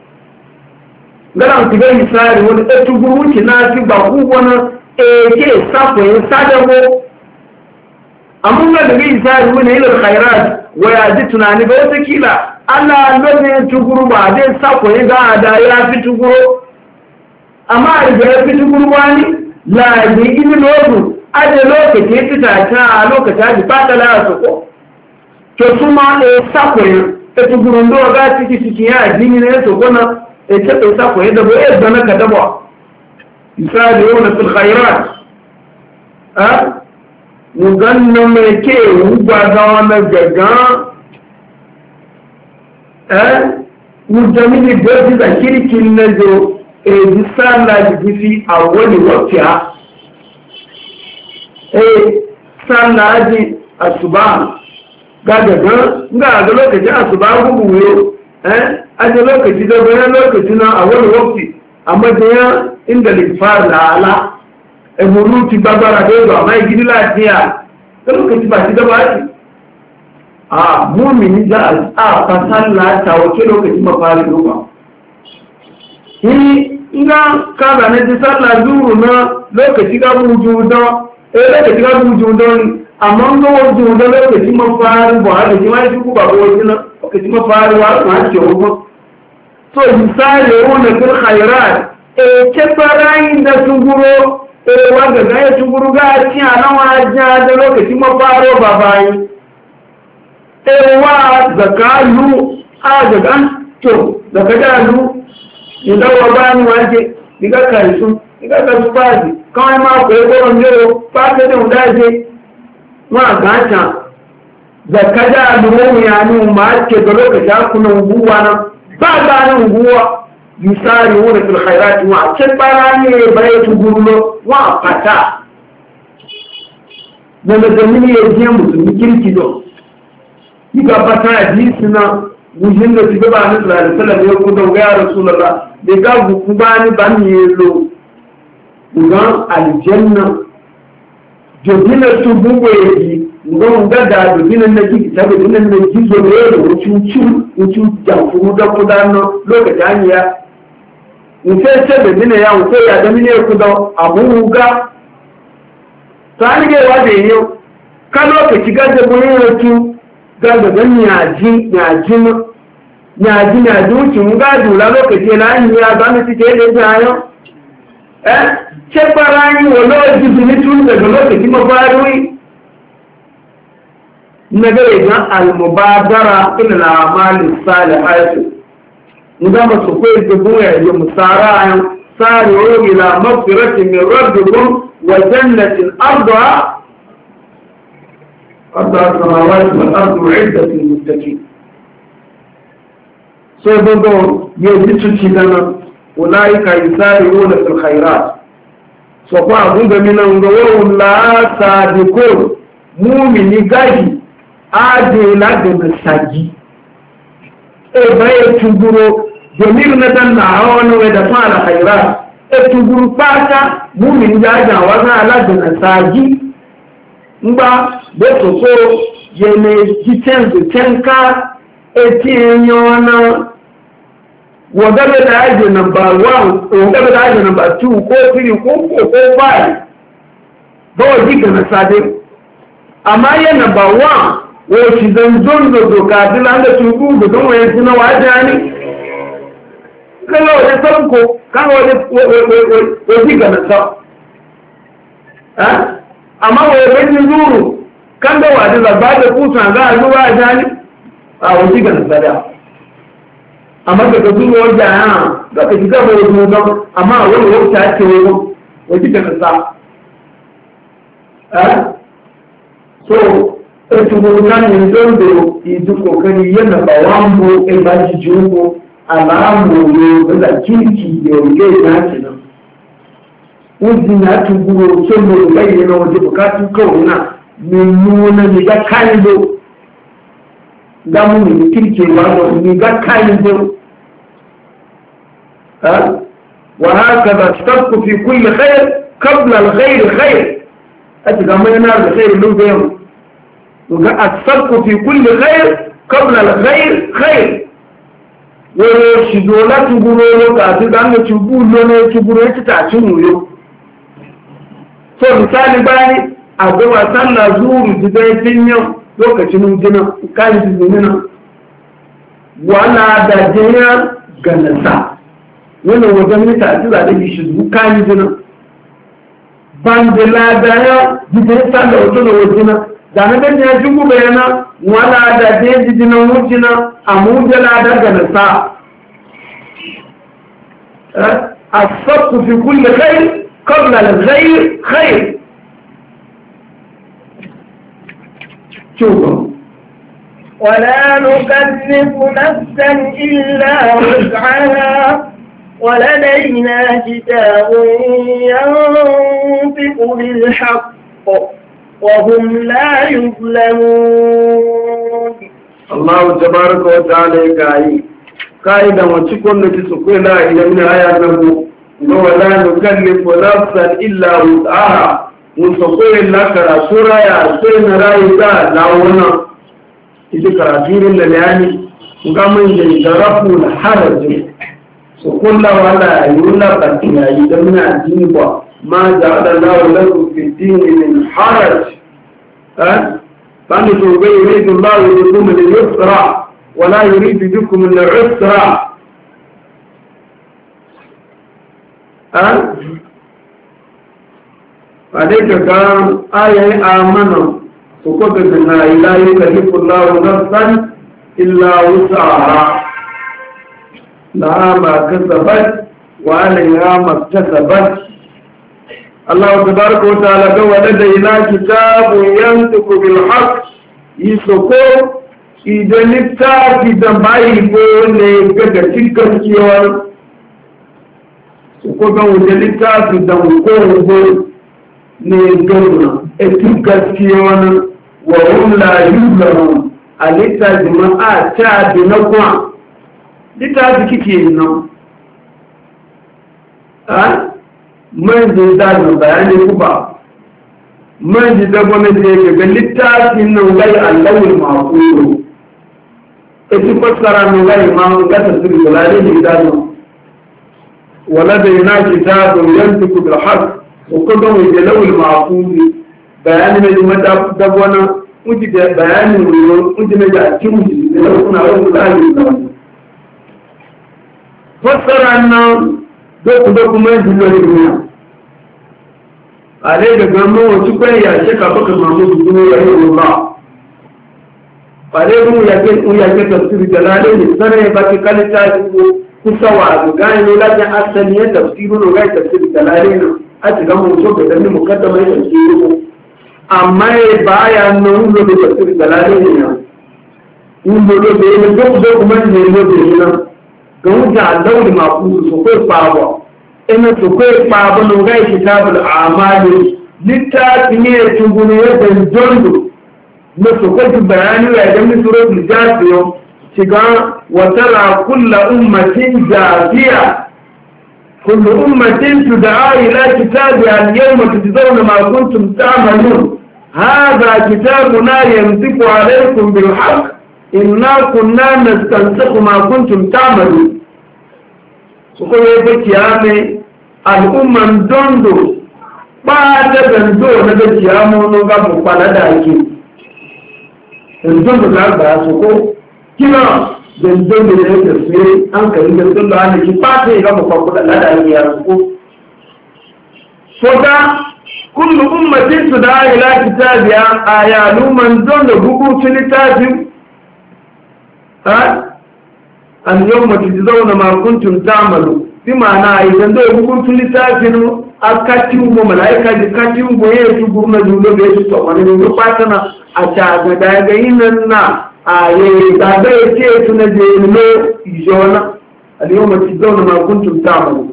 B: garan tiga misali wani e tuguru ki na ti ba ku wannan e ke safo yin sadabo amma da ga misali wani ila khairat waya ji tunani ba wata kila Allah lobe tuguru ba zai sako ya ga da ya fi tuguru amma da ya fi tuguru wani la ji ini lobu aje lokaci fita ta a lokacin da fata la su ko to kuma e sako ya ta tuguru ndo ga ciki ciki ya jini ne to gona e ta ta sako ya da ba e dana ka daba misali yana fil khairat a mu ganna mai ke ugwa ga wannan gaga mujamini dozi za kirkin na zo e ji sallah jifi a wani wafiya e sallah ji asuba ga daga ga ga lokaci asuba gugu yo eh aje lokaci da bayan lokaci na a wani wafi amma da ya inda lifar la ala e muruti babara da zo amma gidi lafiya da lokaci ba shi da ba a mumini za a fasalla ta wace lokaci mafari ruwa yi ina kada na ji sallah zuru na lokaci ga buju da eh lokaci ga buju da amma ga buju da lokaci mafari ba haka ji mai ku ba ko na lokaci mafari wa ma ce ruwa so misali wona fil khairat e ke barayin da tuguro e wanda ga ya tuguro ga ci ana waja da lokaci mafaro ba bayi ewa zakalu a daga to daga dalu idan wa bani waje diga kaisu diga ka supazi kawai ma ko ko ndero pa ta da udaje wa gata zakada lu ya nu ma ke da lokaci kuna nguwa na ba ga nan nguwa misali wala fil khairat wa ce barani bai tugurlo wa fata na da mini ya je mutum kirki do diga fata hadisi na wujin da tiga ba ni sallallahu alaihi wasallam ya kudo ga rasulullah de ga ku ba ni ban yelo ugan aljanna jodina tubuwe yi ugan ga da jodina na ji ta jodina na ji zo ne wucu cu wucu jafu da kudano lokacin ya in sai ce jodina ya wuce ya da mine kudo abu ga tani ga wa de yo ka lokaci ga da mun wucu gaga gan yaji yaji yaji yaji wucin gado la lokaci na yi ya zama ci ke da jayo eh ce barani wala jibini tun daga lokaci mafari na gare ga al-mubadara ila al-amal as-salihah idan ba su koyi da buya ya musara sari'u ila maghfiratin min rabbikum wa jannatin arduha أرض السماوات والأرض عدة للمتقين سيبدون يجد كذا أولئك يسارعون في الخيرات سوف أقول من أنهم لا صادقون مؤمن غادي أدي لدن السجي إباية تقولوا جميل ندن نعون ودفع الخيرات تقولوا فاتا مؤمن غادي وزا لدن السجي ngba boko yene jitenzu tenka etinyona wadabe da aje number one wadabe da aje number two ko three ko four ko five ba jika na sade amma ya number one wo shi dan don do do ka dilan da tugu da don waye suna wajani kala waje sanko kan waje wo jika na sa ha amma wai bakin zuru kan da wadi zaba da kusa ga zuwa jani a wuce ga nasara amma daga zuwa wajen yana daga shiga ba wajen wajen amma wani wata ya ce wajen wajen da nasa so ɗauki wani ne don da yi duk kokari yana ba wambo in ba shi jiwo alamu ne da kirki da yauke na ce nan wajen ya tuguro son da bayyana wajen bukatu kawai na mai nuna ne ga kayan do damu ne kirke ba da ne ga kayan do وهكذا اشترك في كل خير قبل الخير خير أتقام ينال الخير له بيوم اشترك في كل خير قبل الخير خير وشدولا تقولوا كاتب تقول لنا تقولوا تتعشموا له فمثال باني أدوى سنة زور جداية يوم lokacin gina kayan jimina wala da jiya ga nasa wani wajen nita a tura da shi zuwa kayan jina ban da ladaya jidai sa da wato da wajina da na gani ya jigu bayana wala da jiya jijina wajina a muja lada ga nasa a sabtu fi kulle kai kabla al-ghayr khair
A: ولا نكلف نفسا إلا وسعها ولدينا كتاب ينطق بالحق وهم لا يظلمون. الله
B: تبارك وتعالى كاي قائدا وتكون لتسقي لا إلى من آيات نبو ولا نكلف نفسا إلا وسعها musakwai na karatu raya sai na rayu ta lawuna ita karaturin da bayani gamin da jarafu na haraji su kulla wala yi wula ƙarfi yayi da muna addini ba ma da ala lawa lagu fi dini min haraj bani to bai yuridu Allah bikum al-yusra wa la yuridu bikum al-usra فذلك كان آية آمنا فقد بنا لا يكلف الله نفسا إلا وسعها لها ما كسبت وعليها ما اكتسبت الله تبارك وتعالى قال لدينا كتاب ينطق بالحق يسكو إذا نفتح في دمائي بولي قد تكسيون سكو قال نفتح في دمائي ne gauna etu gaskiya wani wa wula yuzarun a littafi ma'a ta bi na kuwa littafi kike nan a man ji zanen bayani kuba man ji zaba na je ga littafi nan gai allawul mafuro etu fassara nan gai ma ga tasiri da lalai ne zanen wala da yana kitabun yantiku bil haqq وكلهم يجلوا المعقول بيان من دبونا وجد بيان من وجد نجاتهم لو كنا أول لا يزال فسر أن دوك دوك ما يجلوا الدنيا عليه كمان وشكرا يا شيخ أبوك محمود الدنيا رحمه الله عليه هو يجد هو يجد تفسير جلاله سنة يبقى كالتا كسوا كان لا يحسن تفسيره ولا تفسير جلاله ati ga mun so da ni mukaddama ya ce ko amma e baya no ulo da tafsir dalale ne ya ulo da ne ko ko kuma ne ne da ne na ga mun ga Allah ma ku so ko pawo ina so ko pawo no ga kitabul a'mali littafi ne tungune da jondo no so ko bayani ya da mi suratul jasiyo shiga wa tara kullu ummatin jaziya كل أمة تدعى إلى كتابها اليوم تجزون ما كنتم تعملون هذا كتابنا ينطق عليكم بالحق إنا كنا نستنسخ ما كنتم تعملون سكوا يبكي يامي الأمة دوندو بعد دندو نبكي يامو نغاب فلداكي الدندو لعبها سكوا كنا dendon da ya tafiye an kari dendon da hannun ki fata ya gama farko da lada ya ruku so da kullu ummatin su da ila kitabiya ayalu man don da gugu su littafin ha al-yawma tujzauna ma kuntum ta'malu bi ma'ana idan da hukuncin littafin akati mu malaika da kati mu ya tu gurna julo da su to wani ne fatana a ta ga daga yinan na aye da da yake tuna je ne jona al-yawma tujzauna ma kuntum ta'malu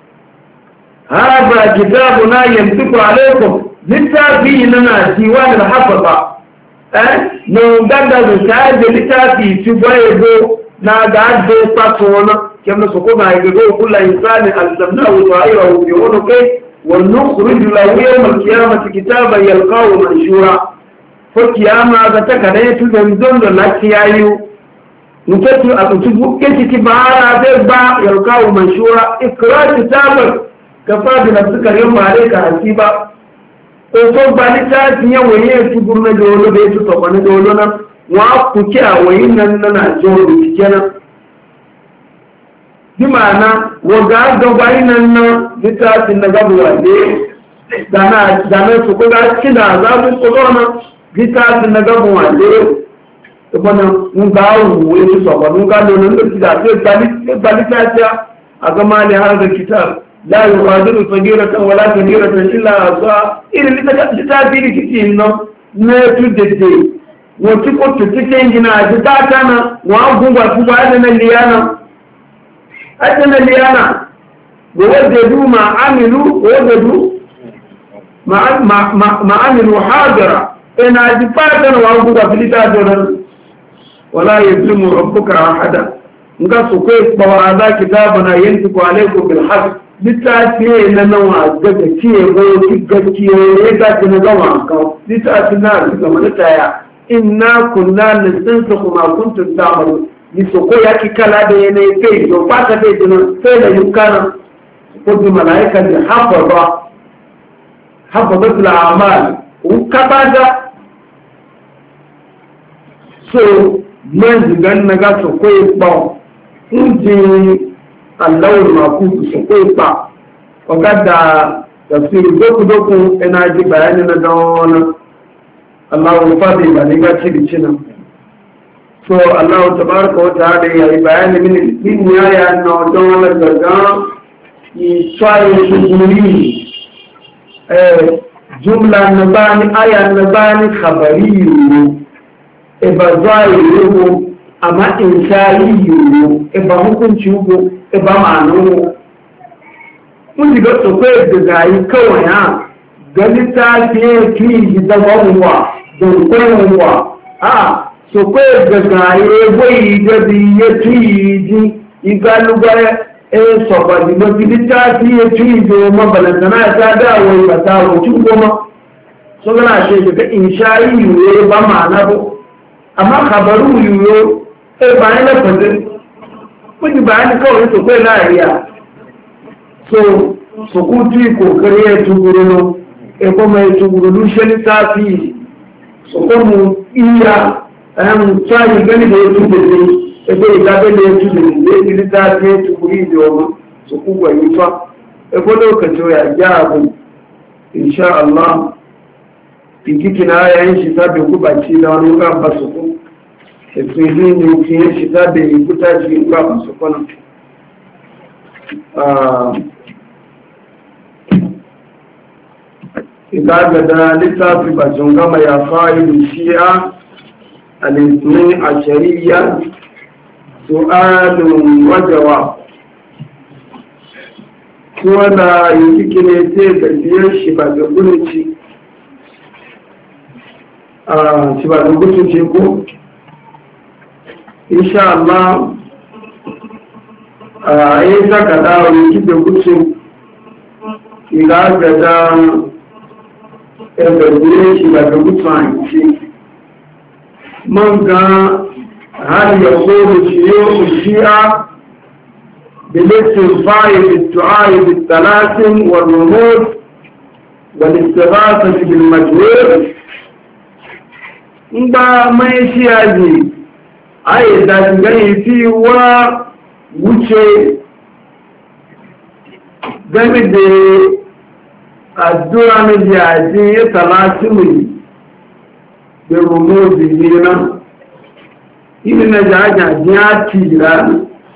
B: hada kitabuna yantiqu alaykum littafi lana diwan al-hafaza eh no ganda da sai littafi ci baye go na ga da patona كما سقونا يقول كل إنسان ألزمناه طائره في عنقه ونخرج له يوم القيامة كتابا يلقاه منشورا فالقيامة ذاتك من دون لك يايو نكتب أكتب كتب على ذلك يلقاه منشورا اقرأ كتابك كفى بنفسك اليوم عليك حسيبا وصوب بالتالي يوم يتبرنا جولو بيتو طبعا جولونا وعبتك وإننا جولو بكنا bi ma'ana waga gaba nan na littafin na gabuwa ne da na su kuga kina za su kuga na littafin na gabuwa ne ibana mun ga wuwe su saba mun ga lonan da kida sai balitaciya a gama ne har da kitab la yuqadiru sagiratan wala kabiratan illa asa irin littafi ne kike nan na tudde wati ko tuke ngina ji ta kana wa gungwa ku ba da nan liyana أجل ليانا ووجدوا ما عملوا ووجدوا ما, ما, ما, ما عملوا حاضرا إن أجفاتنا وأنقضى في لتاجرا ولا يظلم ربك أحدا نقصوا كيف بورادا كتابنا ينطق عليكم بالحق لتاتي لنا وعزك كيه ويكك كيه ويكك نجوعك لتاتي النار كما نتايا إنا كنا نستنسخ ما كنتم تعملون nisoko yake kala da yanayi kai don fata kai jinan sai da yunkana kudu mala'ika da hafaza hafaza tula amal kaba da so man zigan na ga so koyi ba inji allawar makutu so koyi ba wakada tafsiri doku doku ina ji bayani na don allawar fadi ba ne ga ciri cinan so Allah tabaraka wa ta'ala ya yi bayani min min ya no don la gaga yi sai shuguri eh jumla nabani aya nabani khabari e bazai yugo ama insai yugo e ba hukunci yugo e ba ma'anu mun diga to ko daga yi kawai ha galita ke ki da bawa don kowa a so ko gaga ewé ìjọbi yẹtú ìdí ìgbàlúgbà ẹ sọ̀pọ̀ ìgbà títà tí yẹtú ìdí ọmọ bàlẹ̀sánà ẹ̀ta dáwọ̀ ìbàtà òtú gọmọ sọ́gbọ́n àṣẹ ìjọba ìṣá ìwé bá máa nábọ̀ àmá kàbàrú ìwé ẹbà ẹlẹ́pẹ̀tẹ́ ó ti bàá ní kọ́wọ́ tó pé láàrí à so sòkú tí kò kéré ẹ̀tùgbùrú lọ ẹ̀kọ́ mọ ẹ̀tùgbùrú ló ṣẹ́ ní táàfì sòkó mu ìyá ẹ̀hùn tsáyì gẹ́lì lè tún bèèrè ẹgbẹ́ ìdábẹ́ lè tún bèèrè lè ní dáadé tukuri ìdí ọmọ sọkúgbà yìí fa ẹgbẹ́ lókàtí ya já abu insha Allah ìkíkì náà ya yin shi tabi ku bàci da wani wuka ba su ku ẹ̀fẹ̀lú ni kí yin shi tabi ìkúta ci wuka ba su kọ́nà ìdágada littafi bàjin gama ya fa'ilu shi'a الاثنين عشرية سؤال وجواب ولا يمكن يتبع شباب الغنشي شباب الغنشي إن شاء الله أيضا كذا ويجب الغنشي إذا كذا يتبع شباب الغنشي من كان هل يقول شيوخ الشيعة بالاستنفاع بالدعاء بالثلاثم والرموز والاستغاثة بالمجهول ba mai shiyaji ai da gani fi wa wuce game da addu'a na jaji ya talatimu da rumozi ne nan ibi na jaja ya tira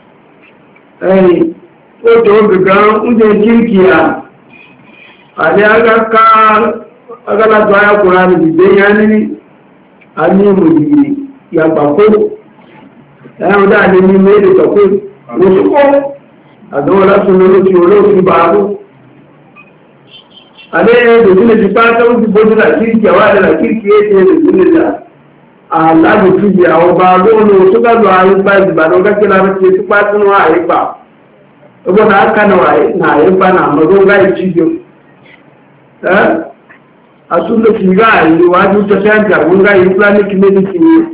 B: ai ko to ga uje kirkiya ale aga ka aga la to aya Qur'an bi yani ani mu di ya ba ko ya da ni mi me de ko ko ko ado la sunu ti olo ti ba ko ale de ni ti pa ta u bo la kirkiya wa la kirkiya de ni da ala do ti ya o ba lo no to ga do ayi ba di ba no ga kila ba ti pa tunu ayi ba o bo na aka na ayi na ayi ba na mo do ga ti jo a tun da shiga a yi wajen ta shanta gunga islamic medicine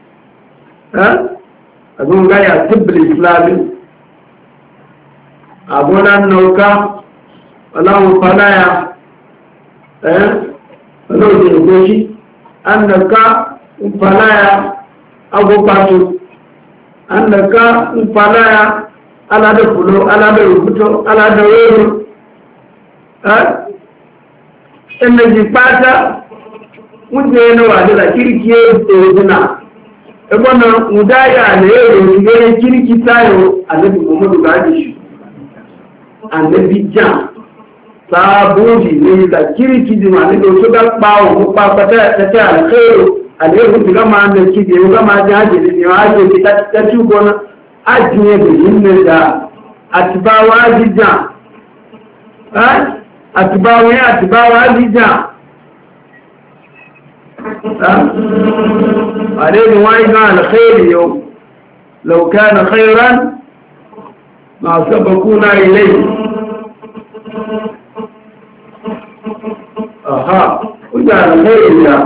B: a gunga ya tibbin islami a gonan nauka alawun falaya alawun da goshi an da ka falaya agogbato an da ka falaya ala da fulo ala da rubuto ala da wero ẹnna ji pátá wúdí ẹnu wà nílà kíríkí èdèdèna ẹgbọ́nà mùdáyà àlẹ́rẹ̀ ìgbẹ̀rẹ̀ kíríkí táyọ̀ àlẹ́bì mọ́mọ́dù gáàdìṣù àlẹ́bì jà sáàbóòdì ní ìlà kíríkí dìmọ̀ àlẹ́bì tó dá pa òun pa pẹ́tẹ́ àlẹ́rẹ̀ àlẹ́rẹ̀ ti gáma ń lẹ́kí di ẹ̀rọ gáma jẹ́ àjẹ́lẹ̀ ní wọ́n á jẹ́ ti tẹ́tí gbọ́nà ájìyàn bèyí ń lẹ́dà àtibáwá jíjà أتباوي أتباوي أليجا عليه وايضا الخير يوم لو كان خيرا ما سبقونا إليه أها وجعل الخير يا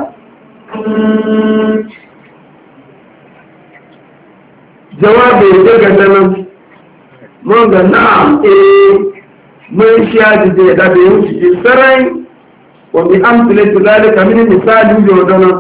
B: جوابي جاء من قال نعم إيه mun shiya da da da yau ci sarai wa bi amsalatu zalika min misali jodana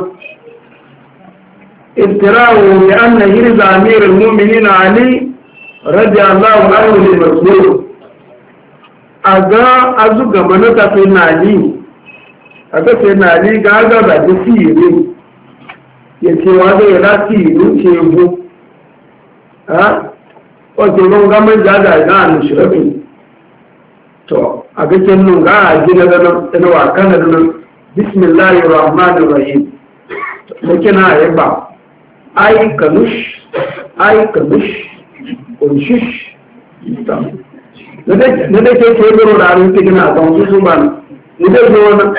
B: iftira'u bi anna hirza amir al-mu'minin ali radiyallahu anhu lil rasul aga azuga manata fi nali aga fi nali ga ga da sirri yace wa da ya sirri ce bu ha o to gon ga man jaga ga al-shirafi to a gakin nun ga a gina da nan wa kana da nan bismillahir rahmanir rahim muke na yi ba ai kanush ai kanush unshish ta da da ke ke da da ran ke gina ga su su ban ne da zo na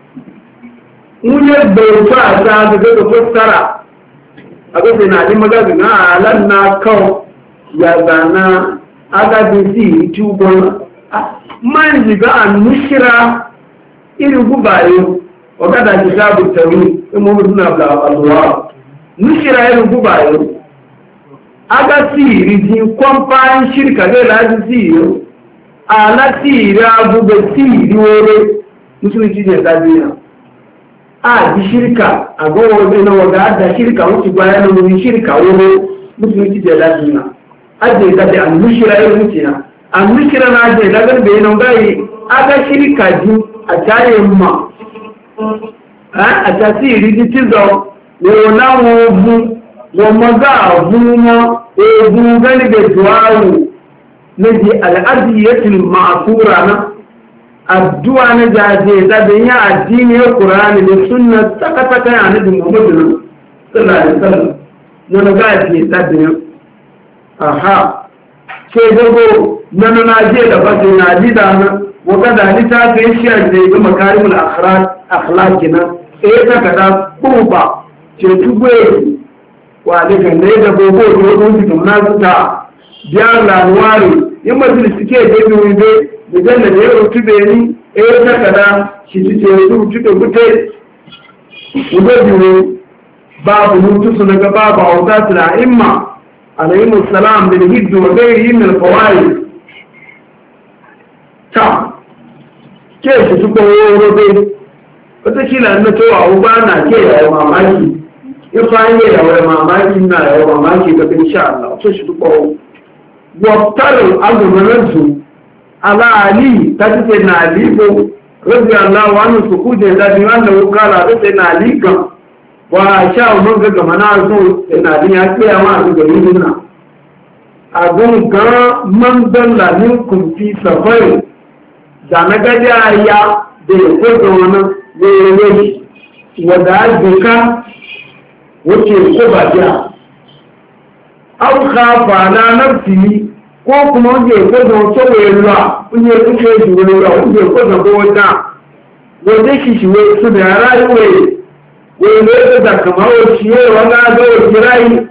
B: mun da fa ta da da fassara a ga sai na ji magaga na alan na kawo ya zana aga bi si tubon man jiga an nushira irin gubayo wakada kitabu tawi imu mutuna abdullawa nushira irin gubayo aga siri ji kwamfayin shirka zai laji siri ala siri abubuwa siri wore musulunci ne zabiya a ji shirka a gowa zai na waga da shirka wuce bayan wuri shirka wore musulunci ne zabiya ajiye zabi an nushira irin mutuna an mikira na je dagar da yanon gayi aga shirka ji a cayin ma a tasiri ji tizo ne wala wogu wa maza guma ogu gani da duwawu na ji al'adiyyatul ma'asura na addu'a na jaje da da ya addini ya kurani da sunna taka-taka ya nabi muhammadu sallallahu alaihi wasallam na na gaji da da aha ce gogo nana na je da bace na ji da nan wata da ni ta kai shi a je ga makarimul akhlaq akhlaq na eh ta kada kuba ce tugwe wa ne ga ne da gogo to don ji na ta biya lanwari in majalisi ke da ni be da janna ne ro tube ni eh ta kada shi ce su tuke gute udo biyo babu mutu su daga babu audatu da imma عليهم السلام بالهد وغيره من الفوائد ta ke shi suka wuro dai watakila na cewa uba na ke yawa mamaki ya fanye yawa mamaki na yawa mamaki ga bin sha Allah to shi suka wuro wabtarin agumanansu ala ali ta ce na alibo rabbi Allah wani su kuje da bi wanda wukala da ce na aligan wa sha mun ga gama na so na din ya kiya ma su gari nuna a gunga man dalla minkum fi safari da na gaja ya da ya koga wani wani wadda duka wace ko ba biya an kafa na nafsi ko kuma wanda ya koga wata wani ruwa wanda ya kuka yi wani ruwa wanda ya koga ko wata wanda shi shi wai su da rayuwa wani ya da kamar wacce ya wani ga wacce rayu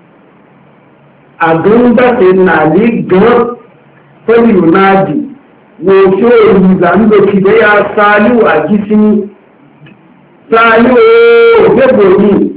B: a ganda sai na ligar fali yunadi wato rizan da ki da ya saliu a gisi saliu da goni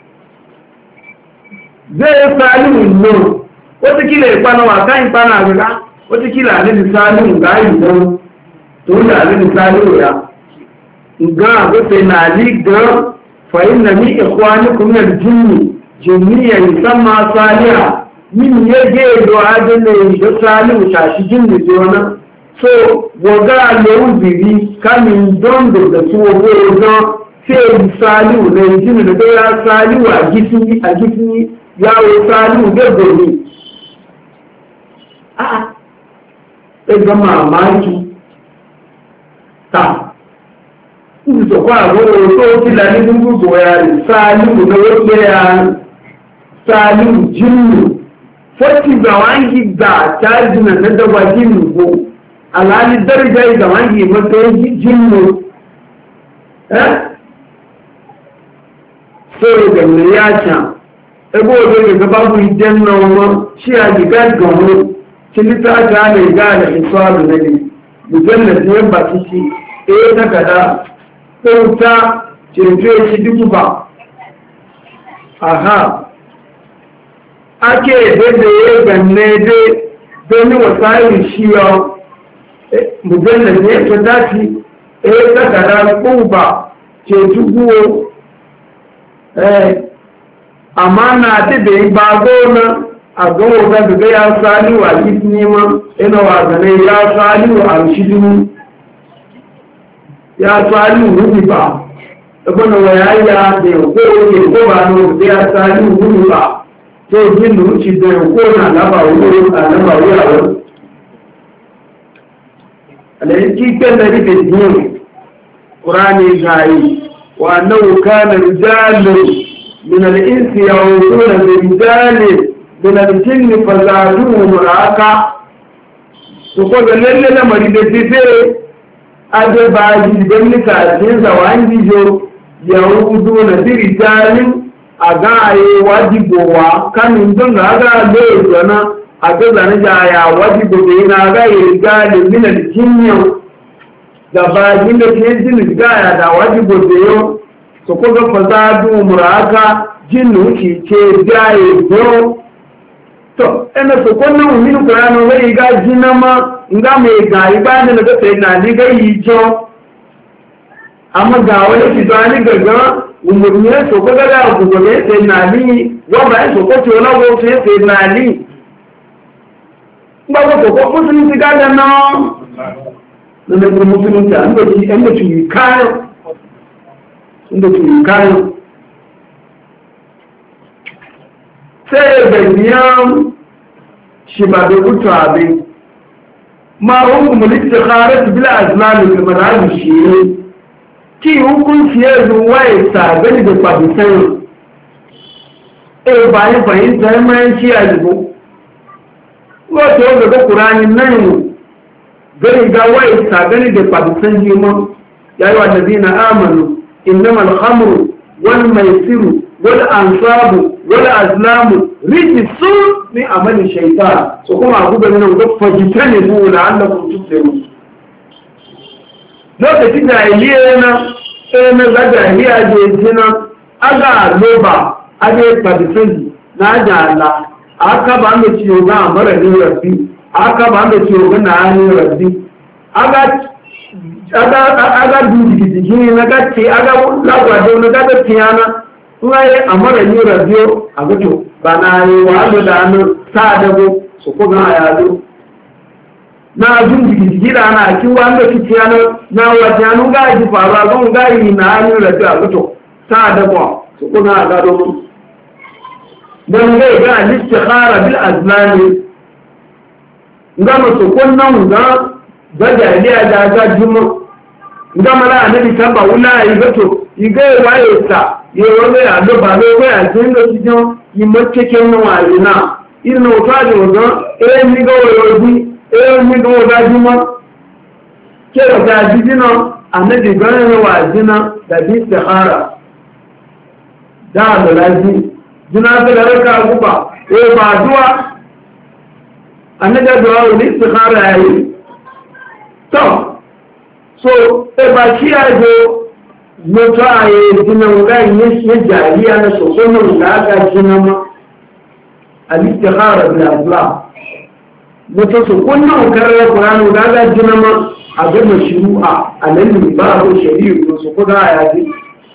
B: zai saliu no watakila ya kwana wa kan kwana gaga watakila ne da saliu ga yi don to da ne da saliu ya ga ga sai na ligar fa inna mi ikhwanukum min al-jinni jinniya yusamma salihah min ya je do adin ne da salu ta shi jin da jona so waga lo bibi kamin don da su go do sai salu ne jin da ya salu a gisi a gisi ya wo salu da gobe a a sai ga mamaki ta in so kwa go to tilani dun go ya salu da wo ya salu jinnu foti ga wangi ga tajina na da wajin go alali daraja ga wangi mato jinno eh so ga ne ya cha ebo de ga babu idan no mo shi a diga ga mu kilita ga ne ga da hisabu ne mujallad ne ba kici eh ta kada ko ta cirfe shi duku ba aha ake bebe ya ganne dai don wasayin shiyo mujallar ne ta dafi eh takara kuba ce tuguwo amma na ta da yi bago na a gawo ga daga ya sali wa kisni ma ina wa gane ya sali wa alshidini ya sali rubi ba ɗabana wa yaya da ya kowace ko ba na ya sali rubi ba tó jínú ti bẹ̀rẹ̀ kó náà lábàwó àlábàwó àlẹ́ kí pẹ́lẹ̀ rí bẹ̀ díẹ̀ ƙùránì gáyì wà náà kánà rijálù minal insi yawon da rijálì minal jinni fasadu muraka su ko ga lalle lamari da fife adebaji don nikacin zawan gijo yawon da rijalin a gaaye wajibowa kamin don ga aga lóòjọ́ náà àtọ́gbàní jaya wajibo da yi na agaye gali minar jinyar gaba jinda ke jinin gaya da wajibo da yau su kuka fasadu muraka jinu ci ce gaye yau to ina su kwanan umin kuranu zai ga jina ma nga mai gayi ba da na gasa na ni gayi jo amma ga wani fitani gaga umarni ya soko gada a gugume sai na ni wanda ya soko ce wani gosu ya sai na ni ba ga soko musulunci gada na na nufin musulunci an da ci yan da ci kayan inda ci kayan sai da biyan shi ba da kutu abin ma hukumar istikharar bila azmanu kamar hajji shi ne kí hukunci ya zuwa ya sagani da kwabisan e bayan fahimtar mayanci a jibo wata yau daga ƙuranin nan gani ga waye sagani da kwabisan jima ya yi wa nabi na amanu innama alhamru wal maisiru wal ansabu wal azlamu rijisun min amalin shaitan so kuma abu da nan ga fajita ne su da Allah kun tutsiru lokacin da iliya na na zaga iliya je jina aga loba ade padifendi na jala aka ba mu ciyo ga mara ni rabbi aka ba mu ciyo ga na ni rabbi aga aga aga duji diji na ga ce aga lagwa do na ga tiyana ngai amara ni rabbi aga to bana yi wa da no sa dago su ko ga ya do na jin jigijira na kiwa da kiciyano na wajanu ga ji faruwa gon ga yi na hannu da ta fito ta da ba su kuna ga do mun dan ga ga istikhara bil azmani nga masu kunnan ga zajaliya da ga juma nga mala anabi kaba wula yi gato iga waye ta ye wala ya do ba do ya jinga tijo yi makke ken no wali na irno ta do ga e mi go yoji e mi go da juma ke da jidino anabi ga ne wajina da bi istikhara da da laji jina da raka guba e ba duwa annabi du'a wani istikhara yayi to so e ba shi ajo moto aye dinan ga yin shi jariya na so so mun da ga jinama al istikhara bil azla moto so kunna karra qur'an ga ga jinama a ga mashru'a anan ba ko shari'u so ko ga yaji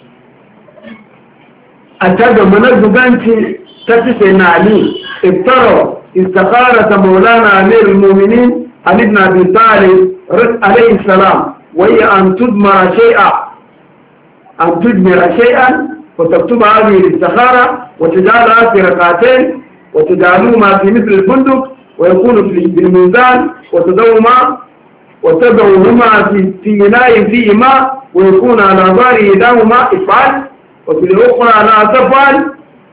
B: ataga manazuganci tafi na ali iftara استخارة مولانا أمير المؤمنين علي بن أبي طالب عليه السلام وهي أن تدمر شيئا أن تدمر شيئا وتكتب هذه الاستخارة وتجعلها في ركعتين وتجعلهما في مثل الفندق ويكون في الميزان وتضعهما وتضعهما في في إناء فيه ماء ويكون على ظهر يداهما افعل وفي الأخرى لا تفعل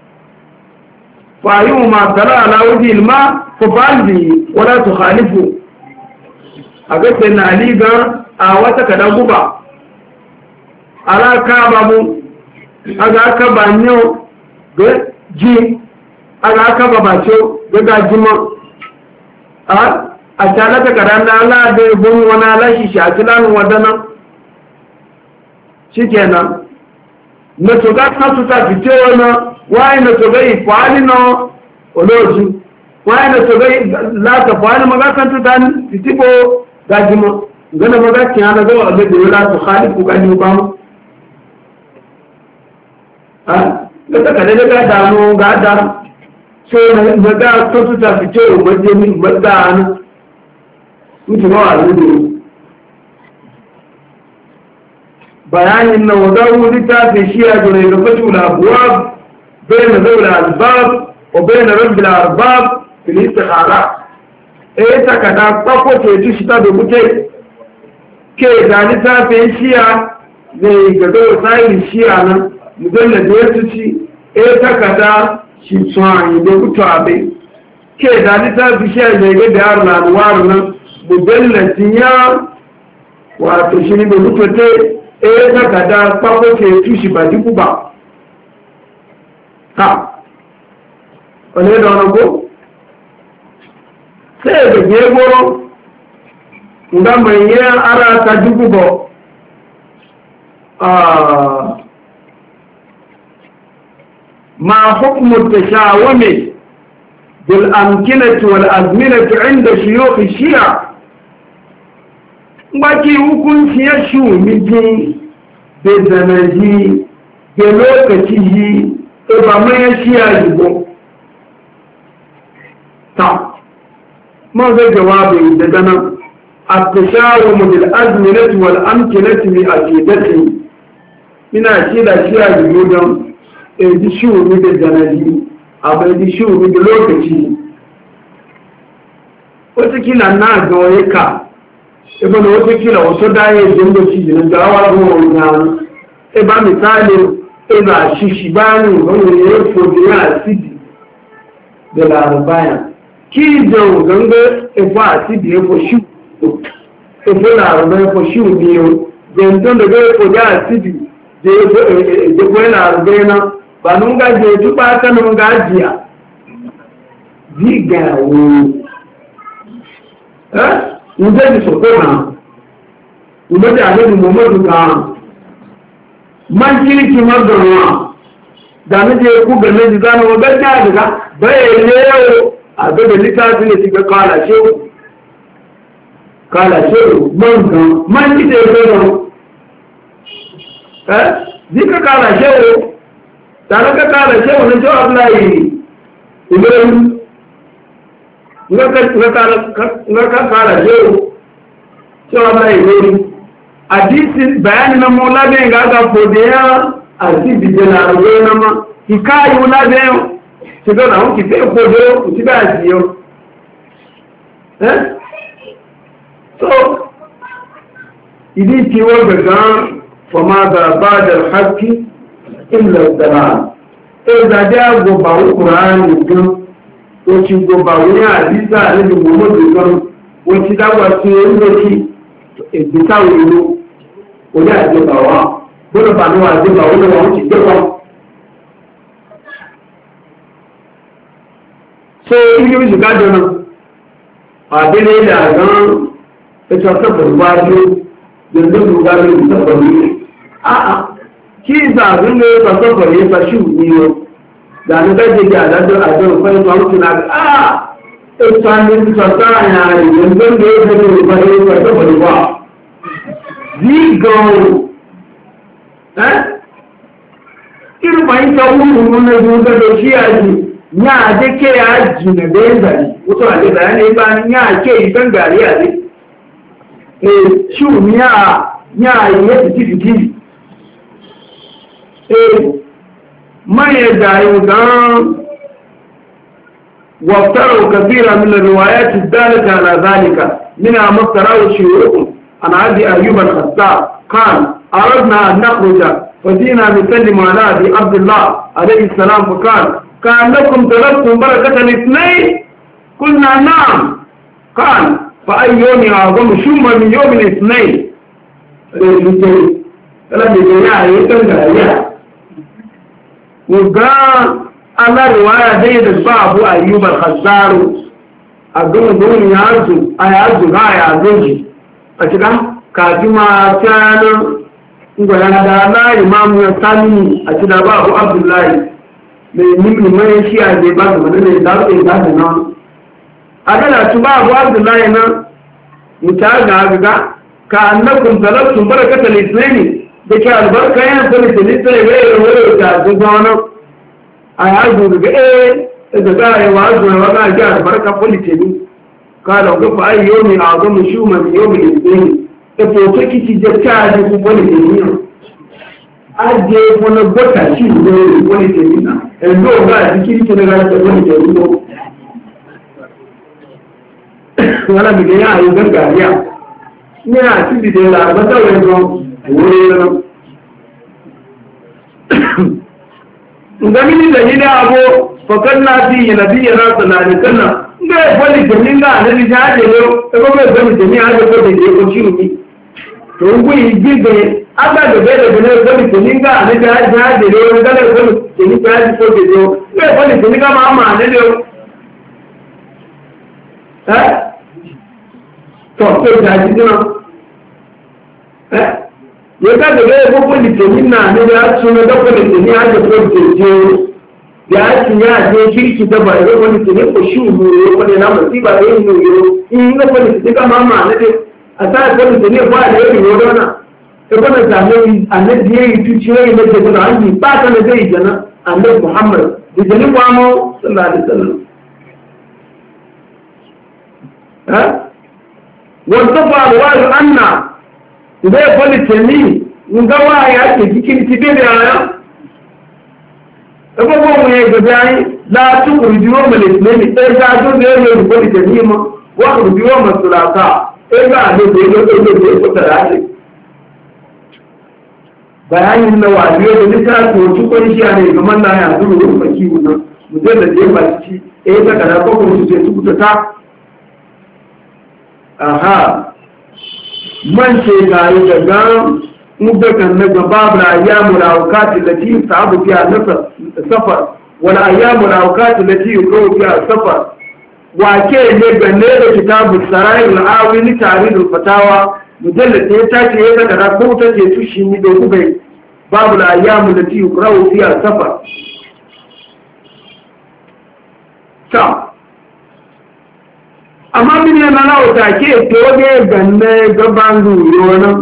B: فأيهما تلا على وجه الماء ففعل به ولا تخالفه أقول سيدنا علي قال أعواتك دقبا على كابابو أقا كابا نيو جي أقا كابا باشو قد جمع أشالتك دانا لا دبون ونا لا شاشلان ودنا شكينا نتوقع خاصة في تيونا wáyé na tó gai fàálì náà olóòjú wáyé na tó gai láta fàálì magatan tó dání títí bó dájímọ́ gana magakin yana zama a zai da láta hali ko gani ba mu da ta kada daga dano ga da so na ga to su ta fice o maje min madana mutu ba a zuwa bayanin nan wadawu littafin shi a jure ga fatul abwab بين ذوي الأسباب وبين رب الأرباب في الاستخارات إيه تكدا تقوى تيتشتا بمتي كي ذلك في الشيعة زي قدو سائل الشيعة مدلة ديتشي إيه تكدا شيطان يدوكو تعبي كي ذلك في الشيعة زي قدار الأنوار مدلة ديان وتشيني بمتي إيه تكدا تقوى تيتشي بديكو با ha wane da wani ko sai da ke goro nga mai yi ara ta dubu ba ma hukumu ta shawame bil amkinati wal azminati inda shiyukh shi'a baki hukunci ya shu miji da zanaji da lokaci ba mai shi ya yigo ta ma zai jawabi daga nan at-tashawum bil azminati wal amkinati bi aqidati ina shi da shi ya yigo don e di shi wuri da janaji abai di shi wuri da lokaci wata kila na ga waye ka ibn wata kila wato da ya jindo shi da dawa go wannan e ba misali ina shishi bani wani ya fodi ya asidi da larabaya ki jan ganga efo asidi ya fo shi efo larabaya ya fo shi biyo jantan da ga efo ya asidi da ya fo larabaya na ba nun ga je tu ba ta nun ga jiya diga wo eh nje ni so ko na nje da ne mu mu ka man kirki mazarwa da na je ku ga naji zana wa gaja daga bai lewo a ga da littafi ne shiga kala shehu kala shehu man kan man ita ya zo eh zika kala shehu da na ka kala shehu na shehu Abdullahi Ibrahim nga ka kala shehu shehu Abdullahi Ibrahim hadisi bayani na mola be ga ga fodiya asidi jela ro na ma hikayi una be ti do na o ki fe fodo ti ba ji yo eh idi ti wo gaga fa ma da ba'da al-haqqi illa ad-dalal e da da go ba Qur'an gan o ti go ba wo ya hadisa ni Muhammad gan o ti da wa ti o lo ti e bi ta wo lo o ya je ba wa bo lo ba no wa je ba wo lo wa ti je wa so ibi bi ga do na adele da gan e to ta bo ba jo yanzu duba ne da bari a a ki za zun ne ba so bari fa shi ne da ne da ji da da a da fa to mutu na a e san ne ta ta ya yanzu ne da ne ba ne ba so bari ba zi go eh iru bai ta mu mun ne duba da shi a ji nya de ke ya ji ne da zari wato a da ne ba nya ke idan gari a ji ṣù ní ààyè fìtìfìtì mẹ́yẹ̀ dàí gan wàftàrà kàfíra min riwayat dalika ala zalika min maftarau shuyukh an abi ayyub al-khattab qal aradna an nakhruja fadina nusallimu ala abi abdullah alayhi salam faqal ka'annakum taraktum barakata al-ithnayn qulna na'am qal فأي يوم أعظم شما من يوم الاثنين رجلتين فلم يجينا يتنجا وقال على رواية ديد الصعب أيوب الخزار أقول دون يعزو أيعزو غاية عزوجي أشكا كاجما كان نقول أنا لا إمام يسالي أشكا بابو عبد الله من يمكن ما يشيء أجيبات من يدار إيجاد نام adala tuba abu abdullahi na mutaga ga ka annakum talabtum barakata al-islami da ke albarka yan sani da lisai wai wai da gwana ayazu ga eh da ga ai wazu na ga ga albarka politini kala ga fa ai yomi azamu shuman yomi al-islami da foto kici jakka da ku politini aje wani gota shi ne politini na endo ga dikiri ke daga da politini wala mi ga ya yi gargariya ne a cikin da la ba ta wani wuri ne ngami da ni da abu fakar na fi nabi ya rasa na da kana ga wani jami'in ga annabi ta je ne ko ba ga jami'in ha da ko da ke ko shi ne to ku yi gibe aka da bai da ne ko jami'in ga annabi ta je ne ko ga ko jami'in ta je ko da ga wani jami'in ga ma ma ne eh to ko da ji na eh ya ka da ga ko ko litinin na ne da su ne da ko litinin ya da ko je ya ci ya je kirki da ba ko litinin ko shi mu ko da na musiba da yin yo in ga ko litinin ka ma ma ne a sa ko litinin ba da yin yo dona to ko da ne annabi yayi tuciye ne da da an yi ba ta ne zai jana annabi Muhammad litinin wa mu sallallahu alaihi wasallam وانتفع رواية أن إذا يقول التنمي نقوى يأتي كيف تبير يا أبوه يقول لا تخرج يوم الاثنين إذا أجل يقول التنمي واخرج يوم الثلاثاء إذا أجل يقول الثلاثاء bayanin na wajiyo da duka to ci ko shi ne kamar na ya duru da baki wannan mutum da ya ba ci eh ta kada ko ko su ce su ta aha man ce ga yi daga mudakan na gaba da ayyamu rawkati lati sabu fiya nasa safar wala ayyamu rawkati lati yuqaw fiya safar wa ke ne ganne da kitabu sarai al-awi li ta'rid al-fatawa mujallad ne ta ce ya daga ko ta ce tushi ni da ku bai babu ayyamu lati yuqaw fiya safar ta amma min yana lauta ke toge ganne gaban ruwa nan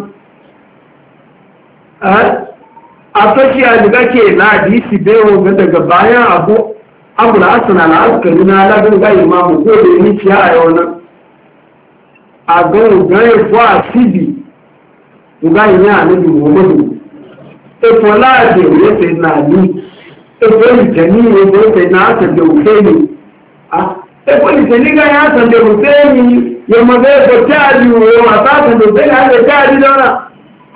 B: a fashiya daga ke na hadisi bewa ga daga bayan abu abu da asana na askari na lagun ga imamu ko da yi ciya a yau nan a gan gane kuwa sibi ga yi ya nabi muhammadu efo laade ya sai na ni efo jani ya sai na aka da usaini a ẹgbẹ́ ìtẹ̀lẹ́gá yá sọ̀dẹ̀ òfẹ́ẹ̀mí yamma zai ko taji wo ma ta ta do sai ga taji dona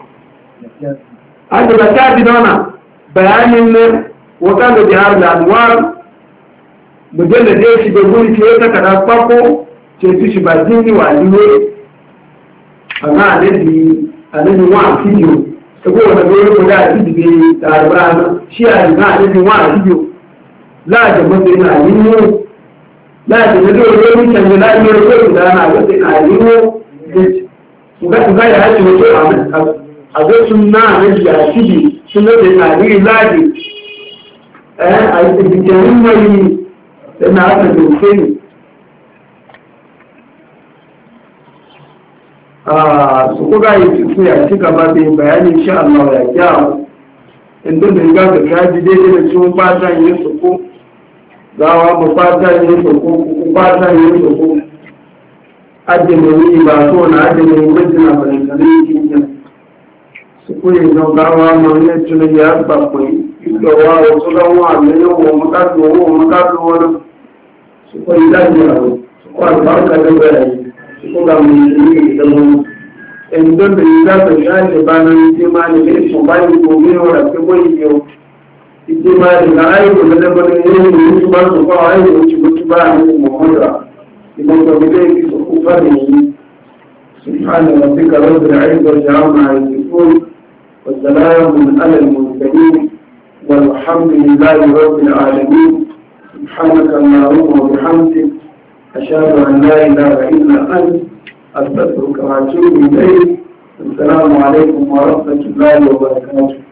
B: a da taji dona bayanin ne wata da jihar da anwar mujalla da shi da guri ce ta kada kwako ce su shi ba dini wa liwe amma annabi annabi wa fiyo sabo da gore ko da tibi da arbana shi a ga annabi wa fiyo la da madina yin la da ne dole ne kan da ne ko da na ga sai na yiwo su ga ga ya haji wato a ga sunna ne ya tibi sunna da na ri ladi eh a yi bikin mai da na aka doke ni a su kuga yi su ya ci gaba da bayani insha Allah ya kyawu inda da ga ga kaji daidai da sun fata yin su ko gawa mu fata yin su ko ku fata yin su ko ajin ba so na ajin ne mutum na balantane kin su ko yin gawa mu ne tun ya bakwai ìgbọ̀wà òtúlọ́wọ́ àmìyànwò mọ́kàtòwò mọ́kàtòwò náà ṣùkọ́ ìdájìyàwó ṣùkọ́ àgbàkàlẹ́gbẹ̀rẹ̀ ṣùkọ́ gàmù ìṣẹ́lẹ̀ ìdẹ́mọ́ ẹ̀ndọ́bẹ̀ ìdájọ̀ ṣáàjẹ̀ bá náà tí máa lè fún báyìí kò ní ọ̀rọ̀ tí kó ìyọ ìdí máa lè na àìkò lẹ́lẹ́gbẹ̀rẹ̀ yóò ní ìtúbá ṣùkọ́ àìkò ìtúbá ní mọ̀mọ́dà ìmọ̀tọ̀gbẹ̀ ìṣòkú fàdé yìí سبحان ربك رب العزة عما يصفون والسلام على المرسلين والحمد لله رب العالمين سبحانك اللهم وبحمدك أشهد أن لا إله إلا أنت أستغفرك وأتوب إليك السلام عليكم ورحمة الله وبركاته